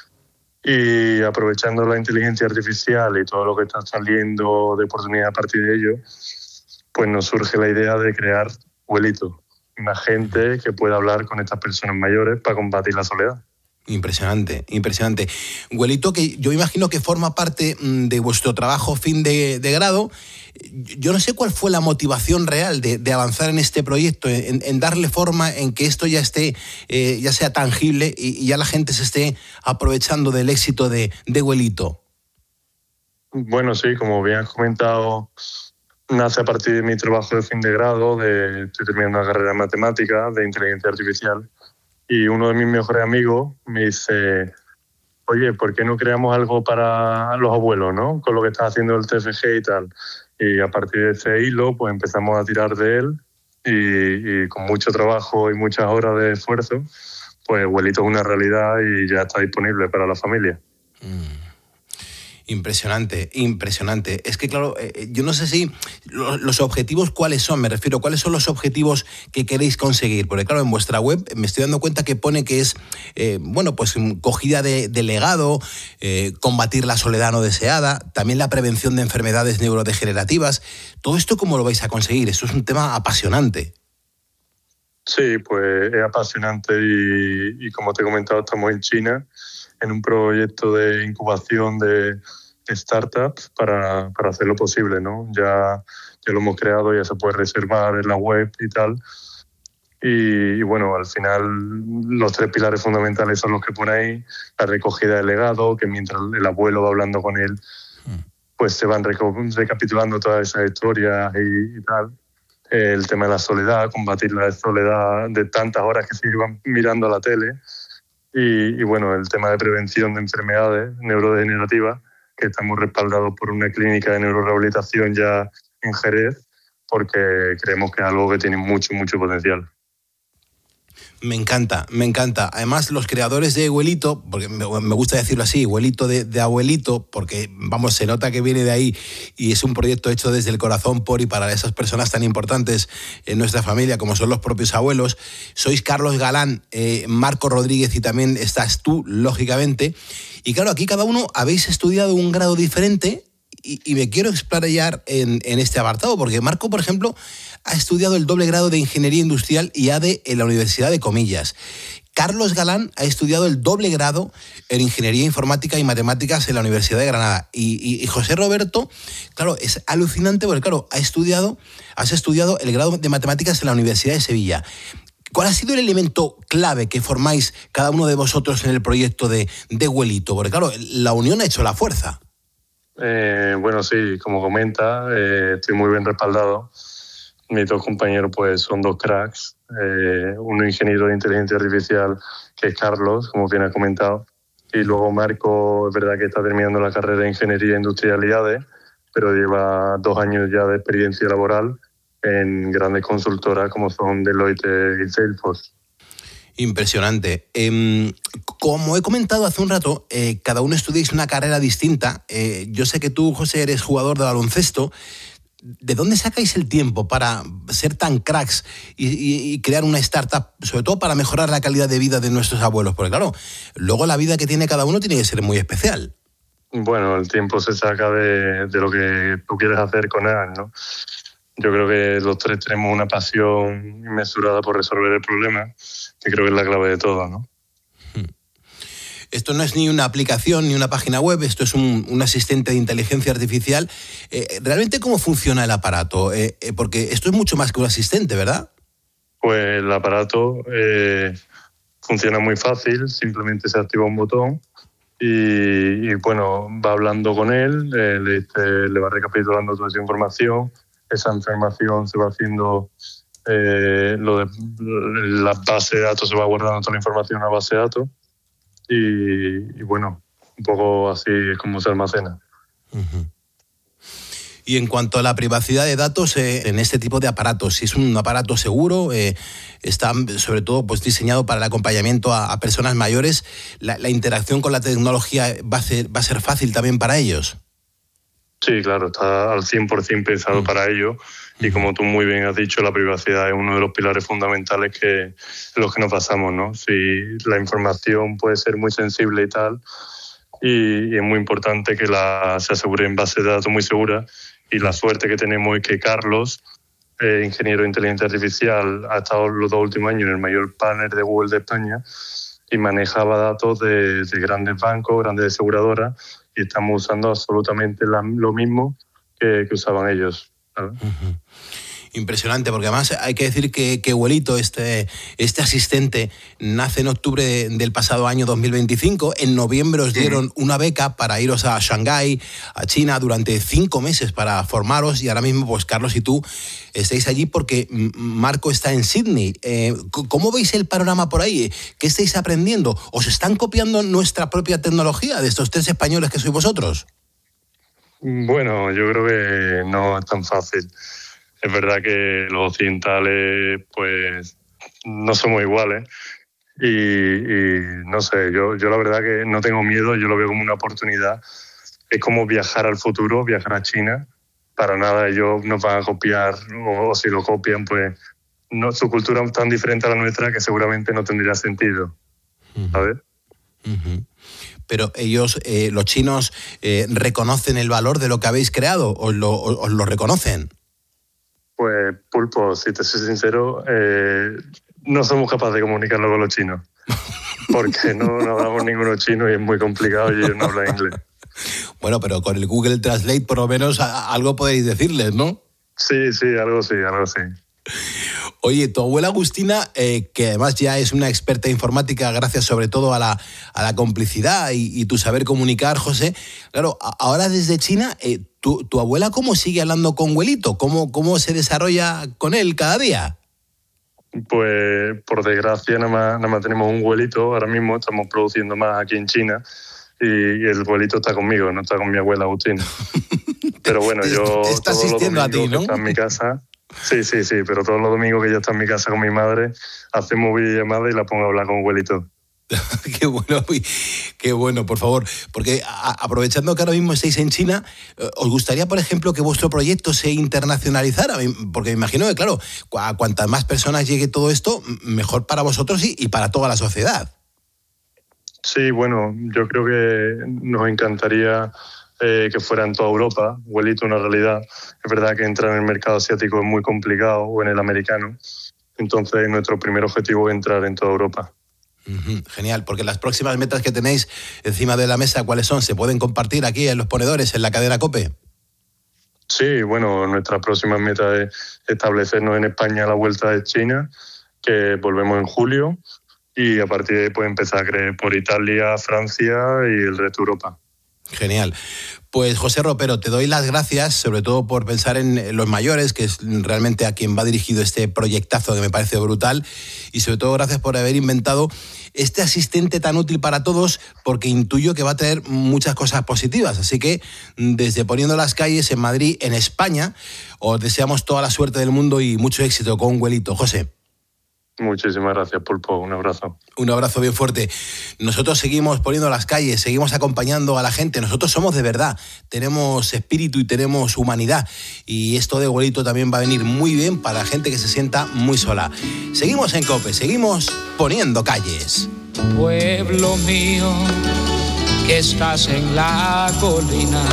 Y aprovechando la inteligencia artificial y todo lo que está saliendo de oportunidad a partir de ello, pues nos surge la idea de crear Huelito, una gente que pueda hablar con estas personas mayores para combatir la soledad. Impresionante, impresionante. Huelito, que yo imagino que forma parte de vuestro trabajo fin de grado. Yo no sé cuál fue la motivación real de avanzar en este proyecto, en darle forma, en que esto ya esté, ya sea tangible y ya la gente se esté aprovechando del éxito de Huelito. Bueno, sí, como bien has comentado, nace a partir de mi trabajo de fin de grado, estoy terminando una carrera en matemáticas, de inteligencia artificial, y uno de mis mejores amigos me dice, oye, ¿por qué no creamos algo para los abuelos, ¿no? Con lo que está haciendo el TFG y tal. Y a partir de ese hilo, pues empezamos a tirar de él y con mucho trabajo y muchas horas de esfuerzo, pues Huelito es una realidad y ya está disponible para la familia. Impresionante, impresionante. Es que, claro, yo no sé si los objetivos cuáles son, me refiero, cuáles son los objetivos que queréis conseguir. Porque, claro, en vuestra web me estoy dando cuenta que pone que es, pues cogida de legado, combatir la soledad no deseada, también la prevención de enfermedades neurodegenerativas. Todo esto, ¿cómo lo vais a conseguir? Esto es un tema apasionante. Sí, pues es apasionante y como te he comentado, estamos en China en un proyecto de incubación de startups para hacerlo posible, ¿no? Ya lo hemos creado, ya se puede reservar en la web y tal. Y bueno, al final los 3 pilares fundamentales son los que pone ahí: la recogida del legado, que mientras el abuelo va hablando con él, pues se van recapitulando todas esas historias y tal. El tema de la soledad, combatir la soledad de tantas horas que se iban mirando la tele. Y bueno, el tema de prevención de enfermedades neurodegenerativas, que estamos respaldados por una clínica de neurorehabilitación ya en Jerez, porque creemos que es algo que tiene mucho, mucho potencial. Me encanta, me encanta. Además, los creadores de Huelito, porque me gusta decirlo así, Huelito de abuelito, porque, vamos, se nota que viene de ahí y es un proyecto hecho desde el corazón por y para esas personas tan importantes en nuestra familia como son los propios abuelos. Sois Carlos Galán, Marco Rodríguez y también estás tú, lógicamente. Y claro, aquí cada uno habéis estudiado un grado diferente y me quiero explayar en este apartado, porque Marco, por ejemplo, ha estudiado el doble grado de Ingeniería Industrial y ADE en la Universidad de Comillas. Carlos Galán ha estudiado el doble grado en Ingeniería Informática y Matemáticas en la Universidad de Granada. Y José Roberto, claro, es alucinante porque, claro, has estudiado el grado de Matemáticas en la Universidad de Sevilla. ¿Cuál ha sido el elemento clave que formáis cada uno de vosotros en el proyecto de Huelito? Porque, claro, la unión ha hecho la fuerza. Bueno, sí, como comenta, estoy muy bien respaldado. Mis 2 compañeros pues son 2 cracks, uno ingeniero de inteligencia artificial, que es Carlos, como bien ha comentado, y luego Marco, es verdad que está terminando la carrera de Ingeniería Industrial y ADE, pero lleva 2 años ya de experiencia laboral en grandes consultoras como son Deloitte y Salesforce. Impresionante. Como he comentado hace un rato, cada uno estudiáis una carrera distinta. Yo sé que tú, José, eres jugador de baloncesto. ¿De dónde sacáis el tiempo para ser tan cracks y crear una startup, sobre todo para mejorar la calidad de vida de nuestros abuelos? Porque claro, luego la vida que tiene cada uno tiene que ser muy especial. Bueno, el tiempo se saca de lo que tú quieres hacer con él, ¿no? Yo creo que los tres tenemos una pasión inmesurada por resolver el problema, que creo que es la clave de todo, ¿no? Esto no es ni una aplicación ni una página web, esto es un asistente de inteligencia artificial. ¿Realmente cómo funciona el aparato? Porque esto es mucho más que un asistente, ¿verdad? Pues el aparato funciona muy fácil, simplemente se activa un botón y bueno, va hablando con él, le va recapitulando toda esa información se va haciendo, la base de datos se va guardando toda la información en la base de datos y bueno, un poco así es como se almacena. Uh-huh. Y en cuanto a la privacidad de datos en este tipo de aparatos, si es un aparato seguro, está sobre todo pues diseñado para el acompañamiento a personas mayores, la interacción con la tecnología va a ser fácil también para ellos. Sí, claro, está al 100% pensado para ello y como tú muy bien has dicho, la privacidad es uno de los pilares fundamentales en los que nos basamos, ¿no? Si la información puede ser muy sensible y tal, y es muy importante que se asegure en bases de datos muy seguras, y la suerte que tenemos es que Carlos, ingeniero de inteligencia artificial, ha estado los 2 últimos años en el mayor panel de Google de España y manejaba datos de grandes bancos, grandes aseguradoras, y estamos usando absolutamente lo mismo que usaban ellos, ¿sabes? Uh-huh. Impresionante, porque además hay que decir que Huelito, este asistente, nace en octubre del pasado año 2025. En noviembre os dieron una beca para iros a Shanghái, a China, durante 5 meses para formaros, y ahora mismo pues Carlos y tú estáis allí porque Marco está en Sydney. ¿Cómo veis el panorama por ahí? ¿Qué estáis aprendiendo? ¿Os están copiando nuestra propia tecnología de estos 3 españoles que sois vosotros? Bueno, yo creo que no es tan fácil. Es verdad que los occidentales pues no somos iguales y no sé, yo la verdad que no tengo miedo, yo lo veo como una oportunidad. Es como viajar al futuro, viajar a China. Para nada ellos nos van a copiar o si lo copian pues no, su cultura es tan diferente a la nuestra que seguramente no tendría sentido, ¿sabes? Uh-huh. Pero ellos, los chinos, ¿reconocen el valor de lo que habéis creado? ¿Os lo reconocen? Pues, Pulpo, si te soy sincero, no somos capaces de comunicarlo con los chinos. Porque no hablamos ninguno chino y es muy complicado y ellos no hablan inglés. Bueno, pero con el Google Translate por lo menos algo podéis decirles, ¿no? Sí, algo sí. Oye, tu abuela Agustina, que además ya es una experta informática gracias sobre todo a la complicidad y tu saber comunicar, José. Claro, ahora desde China, ¿tu abuela cómo sigue hablando con Huelito? ¿Cómo se desarrolla con él cada día? Pues por desgracia nada más tenemos un Huelito. Ahora mismo estamos produciendo más aquí en China y el Huelito está conmigo, no está con mi abuela Agustina. Pero bueno, yo está asistiendo a ti, ¿no? Está en mi casa. Sí, pero todos los domingos que yo estoy en mi casa con mi madre, hacemos videollamada y la pongo a hablar con Huelito. Qué bueno, por favor. Porque aprovechando que ahora mismo estáis en China, ¿os gustaría, por ejemplo, que vuestro proyecto se internacionalizara? Porque me imagino que, claro, a cuantas más personas llegue todo esto, mejor para vosotros y para toda la sociedad. Sí, bueno, yo creo que nos encantaría que fuera en toda Europa. Huelito, una realidad. Es verdad que entrar en el mercado asiático es muy complicado, o en el americano. Entonces, nuestro primer objetivo es entrar en toda Europa. Genial, porque las próximas metas que tenéis encima de la mesa, ¿cuáles son? ¿Se pueden compartir aquí en Los Ponedores, en la cadena COPE? Sí, bueno, nuestra próxima meta es establecernos en España a la vuelta de China, que volvemos en julio, y a partir de ahí pues empezar a crecer por Italia, Francia y el resto de Europa. Genial. Pues José Ropero, te doy las gracias, sobre todo por pensar en los mayores, que es realmente a quien va dirigido este proyectazo que me parece brutal, y sobre todo gracias por haber inventado este asistente tan útil para todos, porque intuyo que va a traer muchas cosas positivas. Así que desde Poniendo las Calles en Madrid, en España, os deseamos toda la suerte del mundo y mucho éxito con Huelito. José. Muchísimas gracias, Pulpo. Un abrazo. Un abrazo bien fuerte. Nosotros seguimos poniendo las calles, seguimos acompañando a la gente. Nosotros somos de verdad, tenemos espíritu y tenemos humanidad. Y esto de Golito también va a venir muy bien para la gente que se sienta muy sola. Seguimos en COPE, seguimos poniendo calles. Pueblo mío, que estás en la colina,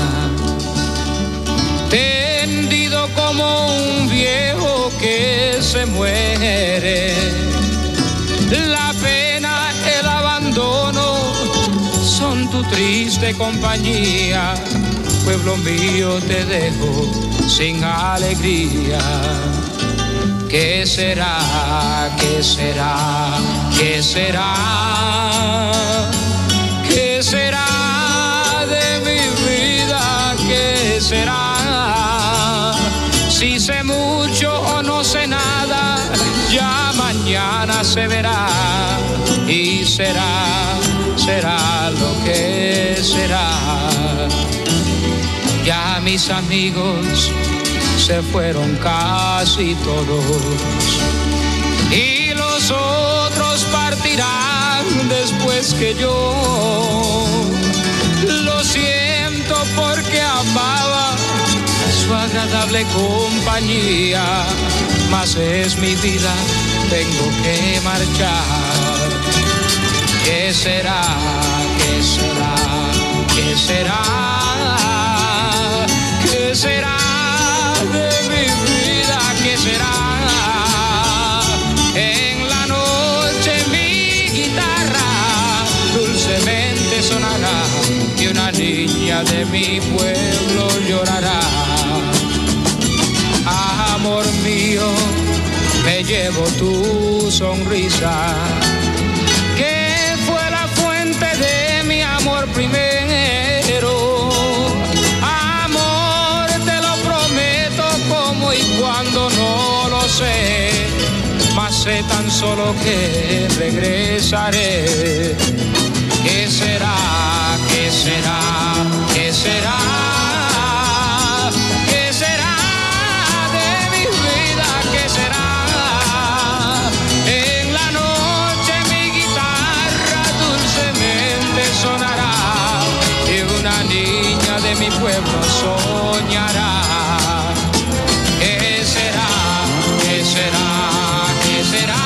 tendido como un viejo que se muere. La pena, el abandono son tu triste compañía. Pueblo mío, te dejo sin alegría. ¿Qué será? ¿Qué será? ¿Qué será? ¿Qué será de mi vida? ¿Qué será? Si sé mucho o no sé nada, ya mañana se verá. Y será lo que será. Ya mis amigos se fueron casi todos y los otros partirán después que yo. Lo siento porque amaba su agradable compañía, mas es mi vida, tengo que marchar. ¿Qué será? ¿Qué será? ¿Qué será? ¿Qué será de mi vida? ¿Qué será? En la noche mi guitarra dulcemente sonará y una niña de mi pueblo llorará. Amor mío, me llevo tu sonrisa, que fue la fuente de mi amor primero. Amor, te lo prometo como y cuando no lo sé, mas sé tan solo que regresaré. ¿Qué será? ¿Qué será? ¿Qué será? ¿Qué será de mi vida? ¿Qué será? En la noche mi guitarra dulcemente sonará y una niña de mi pueblo soñará. ¿Qué será? ¿Qué será? ¿Qué será?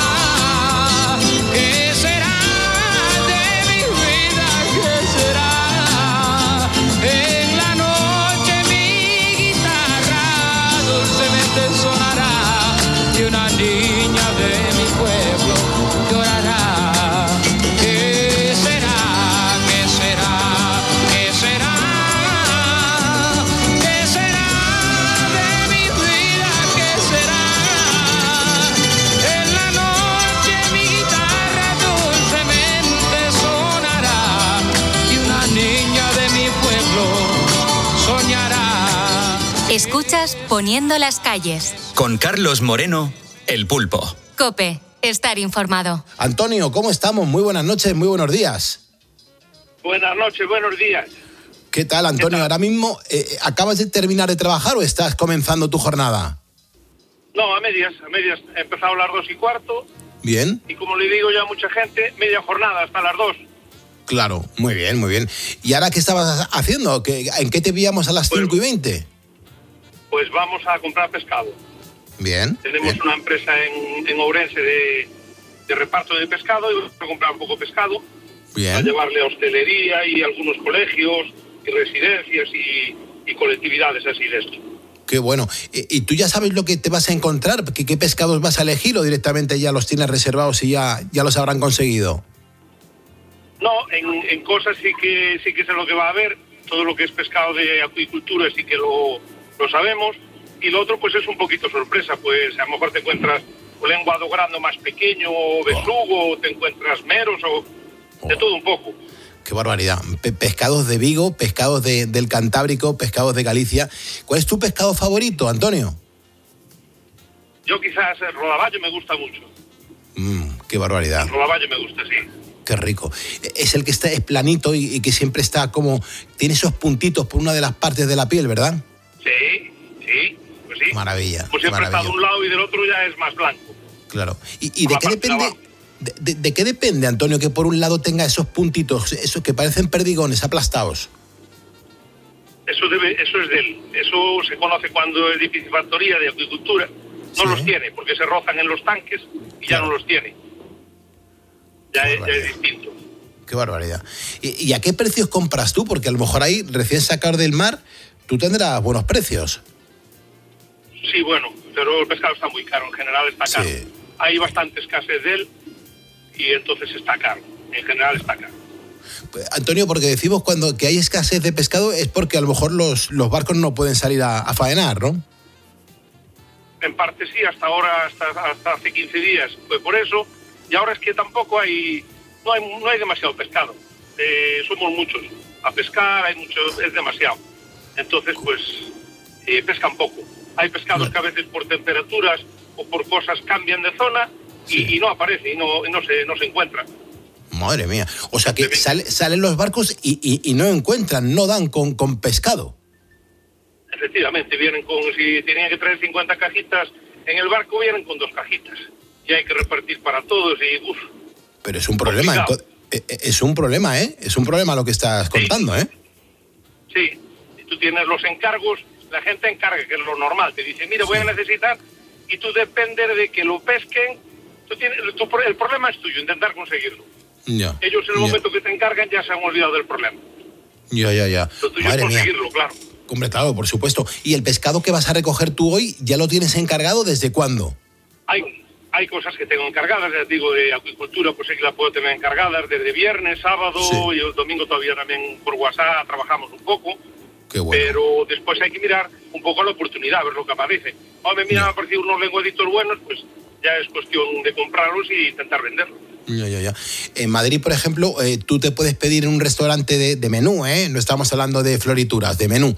¿Qué será de mi vida? ¿Qué será? En la noche mi guitarra dulcemente sonará y una niña de mi pueblo llorará. ¿Qué será? ¿Qué será? ¿Qué será? ¿Qué será de mi vida? ¿Qué será? En la noche mi guitarra dulcemente sonará y una niña de mi pueblo soñará. Escuchas Poniendo las calles. Con Carlos Moreno, El Pulpo. COPE, estar informado. Antonio, ¿cómo estamos? Muy buenas noches, muy buenos días. Buenas noches, buenos días. ¿Qué tal, Antonio? Ahora mismo, ¿acabas de terminar de trabajar o estás comenzando tu jornada? No, a medias. He empezado a las 2:15 Bien. y como le digo ya a mucha gente, media jornada hasta las 2. Claro, muy bien, muy bien. ¿Y ahora qué estabas haciendo? ¿En qué te pillamos a las 5:20? Pues vamos a comprar pescado. Bien. Tenemos una empresa en Ourense de reparto de pescado y vamos a comprar un poco de pescado. Bien. A llevarle a hostelería y algunos colegios y residencias y colectividades así de esto. Qué bueno. ¿Y tú ya sabes lo que te vas a encontrar? ¿Qué pescados vas a elegir o directamente ya los tienes reservados y ya los habrán conseguido? No, en cosas sí que sé lo que va a haber. Todo lo que es pescado de acuicultura sí que lo sabemos. Y lo otro pues es un poquito sorpresa. Pues a lo mejor te encuentras un lenguado grande más pequeño, o besugo, o te encuentras meros, o de todo un poco. Qué barbaridad. Pescados de Vigo, pescados del Cantábrico, pescados de Galicia. ¿Cuál es tu pescado favorito, Antonio? Yo quizás el rodaballo me gusta mucho. Qué barbaridad. El rodaballo me gusta, sí. Qué rico. Es el que es planito y que siempre está como... Tiene esos puntitos por una de las partes de la piel, ¿verdad? Sí, pues sí. Maravilla. Pues siempre maravilla. está de un lado y del otro ya es más blanco. Claro. ¿Y de qué depende? ¿De qué depende, Antonio, que por un lado tenga esos puntitos, esos que parecen perdigones aplastados? Eso es de él. Eso se conoce cuando es de piscifactoría, de acuicultura. No los tiene, porque se rozan en los tanques y ya no los tiene. Ya es distinto. Qué barbaridad. ¿Y a qué precios compras tú? Porque a lo mejor ahí, recién sacado del mar, tú tendrás buenos precios. Sí, bueno, pero el pescado está muy caro. En general está caro. Sí. Hay bastante escasez de él y entonces está caro. En general está caro. Antonio, porque decimos cuando que hay escasez de pescado es porque a lo mejor los barcos no pueden salir a faenar, ¿no? En parte sí, hasta ahora, hasta hace 15 días fue por eso, y ahora es que tampoco no hay demasiado pescado. Somos muchos a pescar, es demasiado. Entonces, pues, pescan poco. Hay pescados que a veces por temperaturas o por cosas cambian de zona y no aparece, y no se encuentra. Madre mía. O sea que salen los barcos y no encuentran, no dan con pescado. Efectivamente, vienen si tenían que traer 50 cajitas en el barco, vienen con 2 cajitas. Y hay que repartir para todos y Pero es un problema, es un problema, ¿eh? Es un problema lo que estás contando, ¿eh? Sí, si tú tienes los encargos, la gente encarga, que es lo normal. Te dice, mira, voy a necesitar, y tú dependes de que lo pesquen. El problema es tuyo, intentar conseguirlo. Ya. Ellos en el momento que te encargan ya se han olvidado del problema. Ya. Lo tuyo Madre es conseguirlo, mía. claro. Hombre, claro, por supuesto. ¿Y el pescado que vas a recoger tú hoy, ya lo tienes encargado desde cuándo? Hay cosas que tengo encargadas, ya digo, de acuicultura, pues sí que la puedo tener encargadas desde viernes, sábado, y el domingo todavía también por WhatsApp trabajamos un poco. Qué bueno. Pero después hay que mirar un poco la oportunidad, ver lo que aparece. Hombre, mira, han aparecido unos lenguaditos buenos, pues ya es cuestión de comprarlos y intentar venderlos. Ya. En Madrid, por ejemplo, tú te puedes pedir en un restaurante de menú, ¿eh? No estamos hablando de florituras, de menú.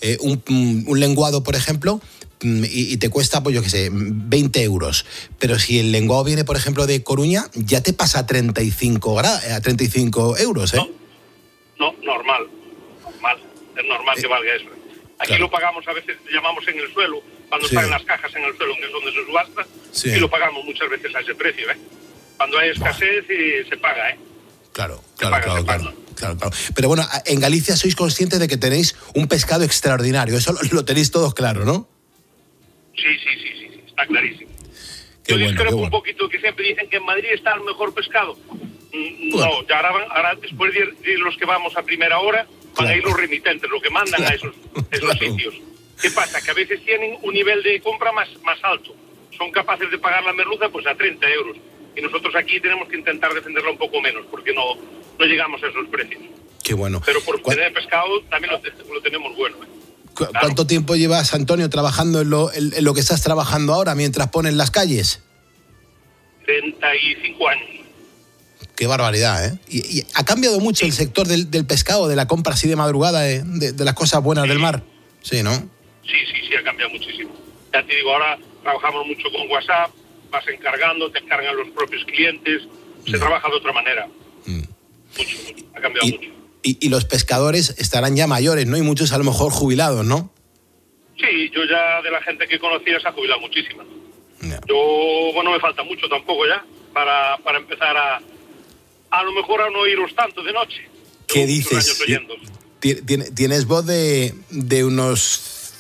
Un lenguado, por ejemplo, y te cuesta, pues yo qué sé, 20 euros. Pero si el lenguado viene, por ejemplo, de Coruña, ya te pasa a 35 euros, ¿eh? No, normal. Es normal que valga eso. Aquí lo pagamos, a veces llamamos en el suelo, cuando están las cajas en el suelo, que es donde se subasta, y lo pagamos muchas veces a ese precio, ¿eh? Cuando hay escasez se paga, ¿eh? Claro. Pero bueno, en Galicia sois conscientes de que tenéis un pescado extraordinario, eso lo tenéis todos claro, ¿no? Sí, está clarísimo. Yo discrepo un poquito, que siempre dicen que en Madrid está el mejor pescado. No, ya ahora después de los que vamos a primera hora, van a ir los remitentes, lo que mandan a esos sitios. ¿Qué pasa? Que a veces tienen un nivel de compra más alto. Son capaces de pagar la merluza pues a 30 euros. Y nosotros aquí tenemos que intentar defenderla un poco menos, porque no llegamos a esos precios. Qué bueno. Pero por tener pescado también lo tenemos bueno, ¿eh? Claro. ¿Cuánto tiempo llevas, Antonio, trabajando en lo que estás trabajando ahora mientras pones las calles? 35 años. Qué barbaridad, ¿eh? Y ha cambiado mucho el sector del pescado, de la compra así de madrugada, de las cosas buenas del mar. Sí, ¿no? Sí, ha cambiado muchísimo. Ya te digo, ahora trabajamos mucho con WhatsApp, vas encargando, te encargan los propios clientes, se trabaja de otra manera. Mucho, ha cambiado mucho. Y los pescadores estarán ya mayores, ¿no? Y muchos a lo mejor jubilados, ¿no? Sí, yo ya de la gente que conocía se ha jubilado muchísima. Yo, bueno, me falta mucho tampoco ya para empezar a lo mejor a no oíros tanto de noche. ¿Qué dices? Tienes voz de unos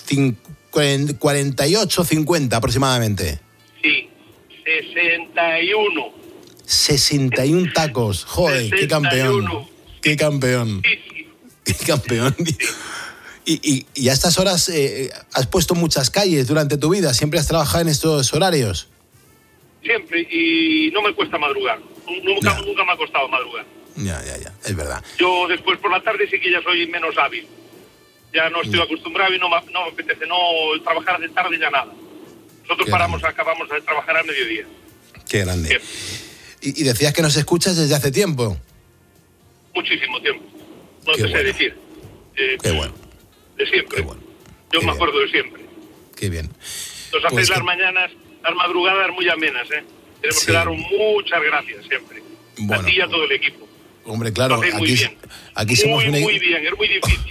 48, 50 aproximadamente. Sí, 61. 61 tacos. Joder, 61. Qué campeón. Qué campeón. Qué campeón. Y a estas horas has puesto muchas calles durante tu vida. ¿Siempre has trabajado en estos horarios? Siempre, y no me cuesta madrugar. Nunca me ha costado madrugar. Ya, es verdad. Yo después por la tarde sí que ya soy menos hábil. Ya no estoy acostumbrado y no me apetece trabajar de tarde ya nada. Nosotros acabamos de trabajar al mediodía. Qué grande. Y decías que nos escuchas desde hace tiempo. Muchísimo tiempo. No te sé decir. Qué bueno. De siempre. Yo me acuerdo de siempre. Qué bien. Nos hacéis las mañanas, las madrugadas muy amenas, ¿eh? Tenemos que daros muchas gracias siempre. A ti y a todo el equipo. Hombre, claro. Aquí somos muy bien, es muy difícil.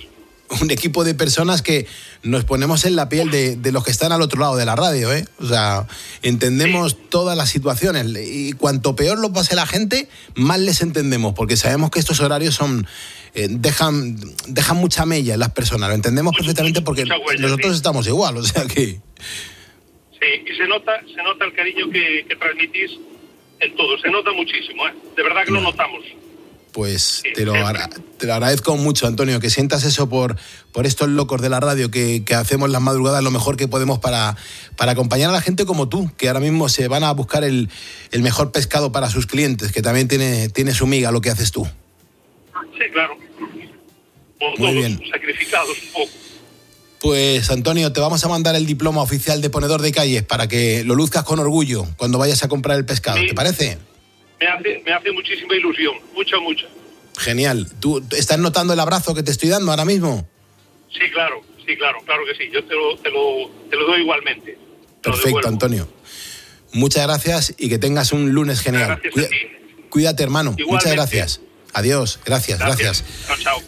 un equipo de personas que nos ponemos en la piel de los que están al otro lado de la radio, ¿eh? O sea, entendemos todas las situaciones y cuanto peor lo pase la gente, más les entendemos, porque sabemos que estos horarios son dejan mucha mella en las personas. Lo entendemos perfectamente porque nosotros estamos igual, o sea que... Sí, y se nota el cariño que transmitís en todo, se nota muchísimo, ¿eh? De verdad que lo notamos. Pues te lo agradezco mucho, Antonio, que sientas eso por estos locos de la radio que hacemos las madrugadas lo mejor que podemos para acompañar a la gente como tú, que ahora mismo se van a buscar el mejor pescado para sus clientes, que también tiene su miga lo que haces tú. Sí, claro. Muy todos bien. Sacrificados un poco. Pues, Antonio, te vamos a mandar el diploma oficial de ponedor de calles para que lo luzcas con orgullo cuando vayas a comprar el pescado, ¿te parece? Me hace muchísima ilusión, mucha. Genial. ¿Tú estás notando el abrazo que te estoy dando ahora mismo? Sí, claro que sí. Yo te lo doy igualmente. Perfecto, Antonio. Muchas gracias y que tengas un lunes genial. Cuídate, hermano. Igualmente. Muchas gracias. Adiós. Gracias. Chao.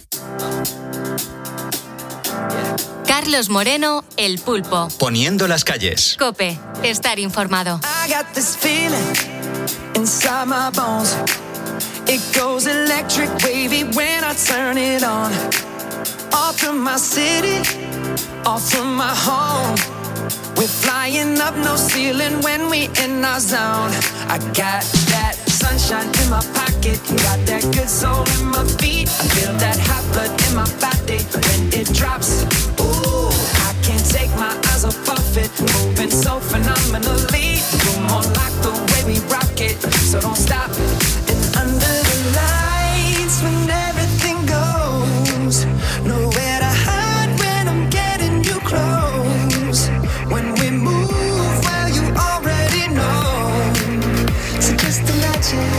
Carlos Moreno, El Pulpo. Poniendo las calles. COPE. Estar informado. I got this feeling inside my bones. It goes electric wavy when I turn it on. Off from my city, off from my home. We're flying up no ceiling when we in our zone. I got that sunshine in my pocket, got that good soul in my feet. I feel that hot blood in my body when it drops. Ooh, I can't take my eyes off of it, moving so phenomenally. You're more like the way we rock it, so don't stop. And under the lights when everything goes, nowhere to hide when I'm getting you close. When we move, well, you already know. So just imagine.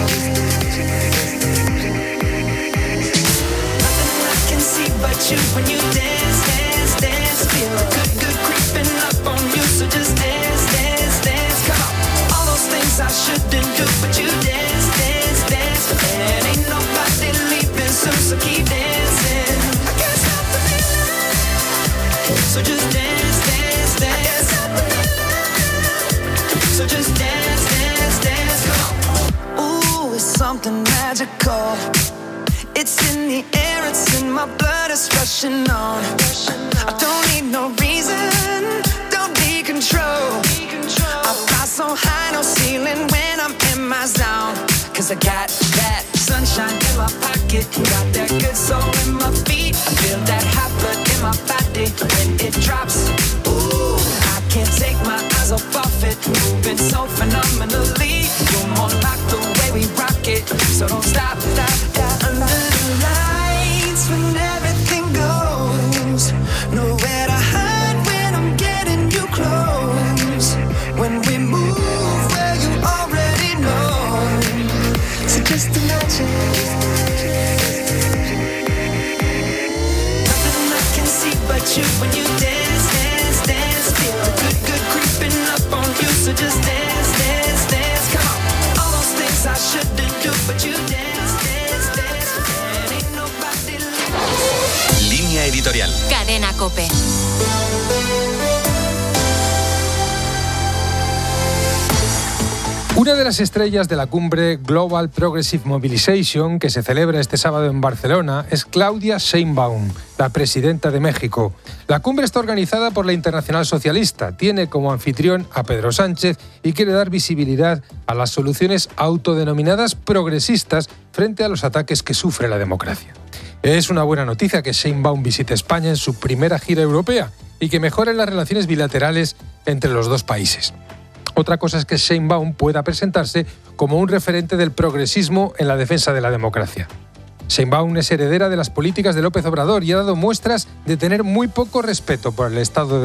Nothing I can see but you when you dance, dance, dance. Feel good creeping up on you. So just dance, dance, dance. Come on. All those things I shouldn't do, but you dance, dance, dance. And ain't nobody leaving soon, so keep dancing. I can't stop the feeling. So just dance, dance, dance. So just dance, dance, dance, come on. Ooh, it's something magical. It's in the air, it's in my blood, it's rushing on. I don't need no reason, don't need control. I fly so high, no ceiling when I'm in my zone. Cause I got that sunshine in my pocket, got that good soul in my feet. I feel that hot blood in my body when it drops. Ooh, I can't take my eyes off of it, moving so phenomenally. You're more like the way we rock it, so don't stop. Under the lights when everything goes, nowhere to hide when I'm getting you close. When we move, well, you already know. So just imagine. Nothing I can see but you when you dance, dance, dance. Feel good creeping up on you. So just dance, dance, dance. Come on. All those things I shouldn't do, but you dance, dance, dance. And ain't nobody leaving. Línea editorial. Cadena COPE. Una de las estrellas de la cumbre Global Progressive Mobilization, que se celebra este sábado en Barcelona, es Claudia Sheinbaum, la presidenta de México. La cumbre está organizada por la Internacional Socialista, tiene como anfitrión a Pedro Sánchez y quiere dar visibilidad a las soluciones autodenominadas progresistas frente a los ataques que sufre la democracia. Es una buena noticia que Sheinbaum visite España en su primera gira europea y que mejoren las relaciones bilaterales entre los dos países. Otra cosa es que Sheinbaum pueda presentarse como un referente del progresismo en la defensa de la democracia. Sheinbaum es heredera de las políticas de López Obrador y ha dado muestras de tener muy poco respeto por el Estado de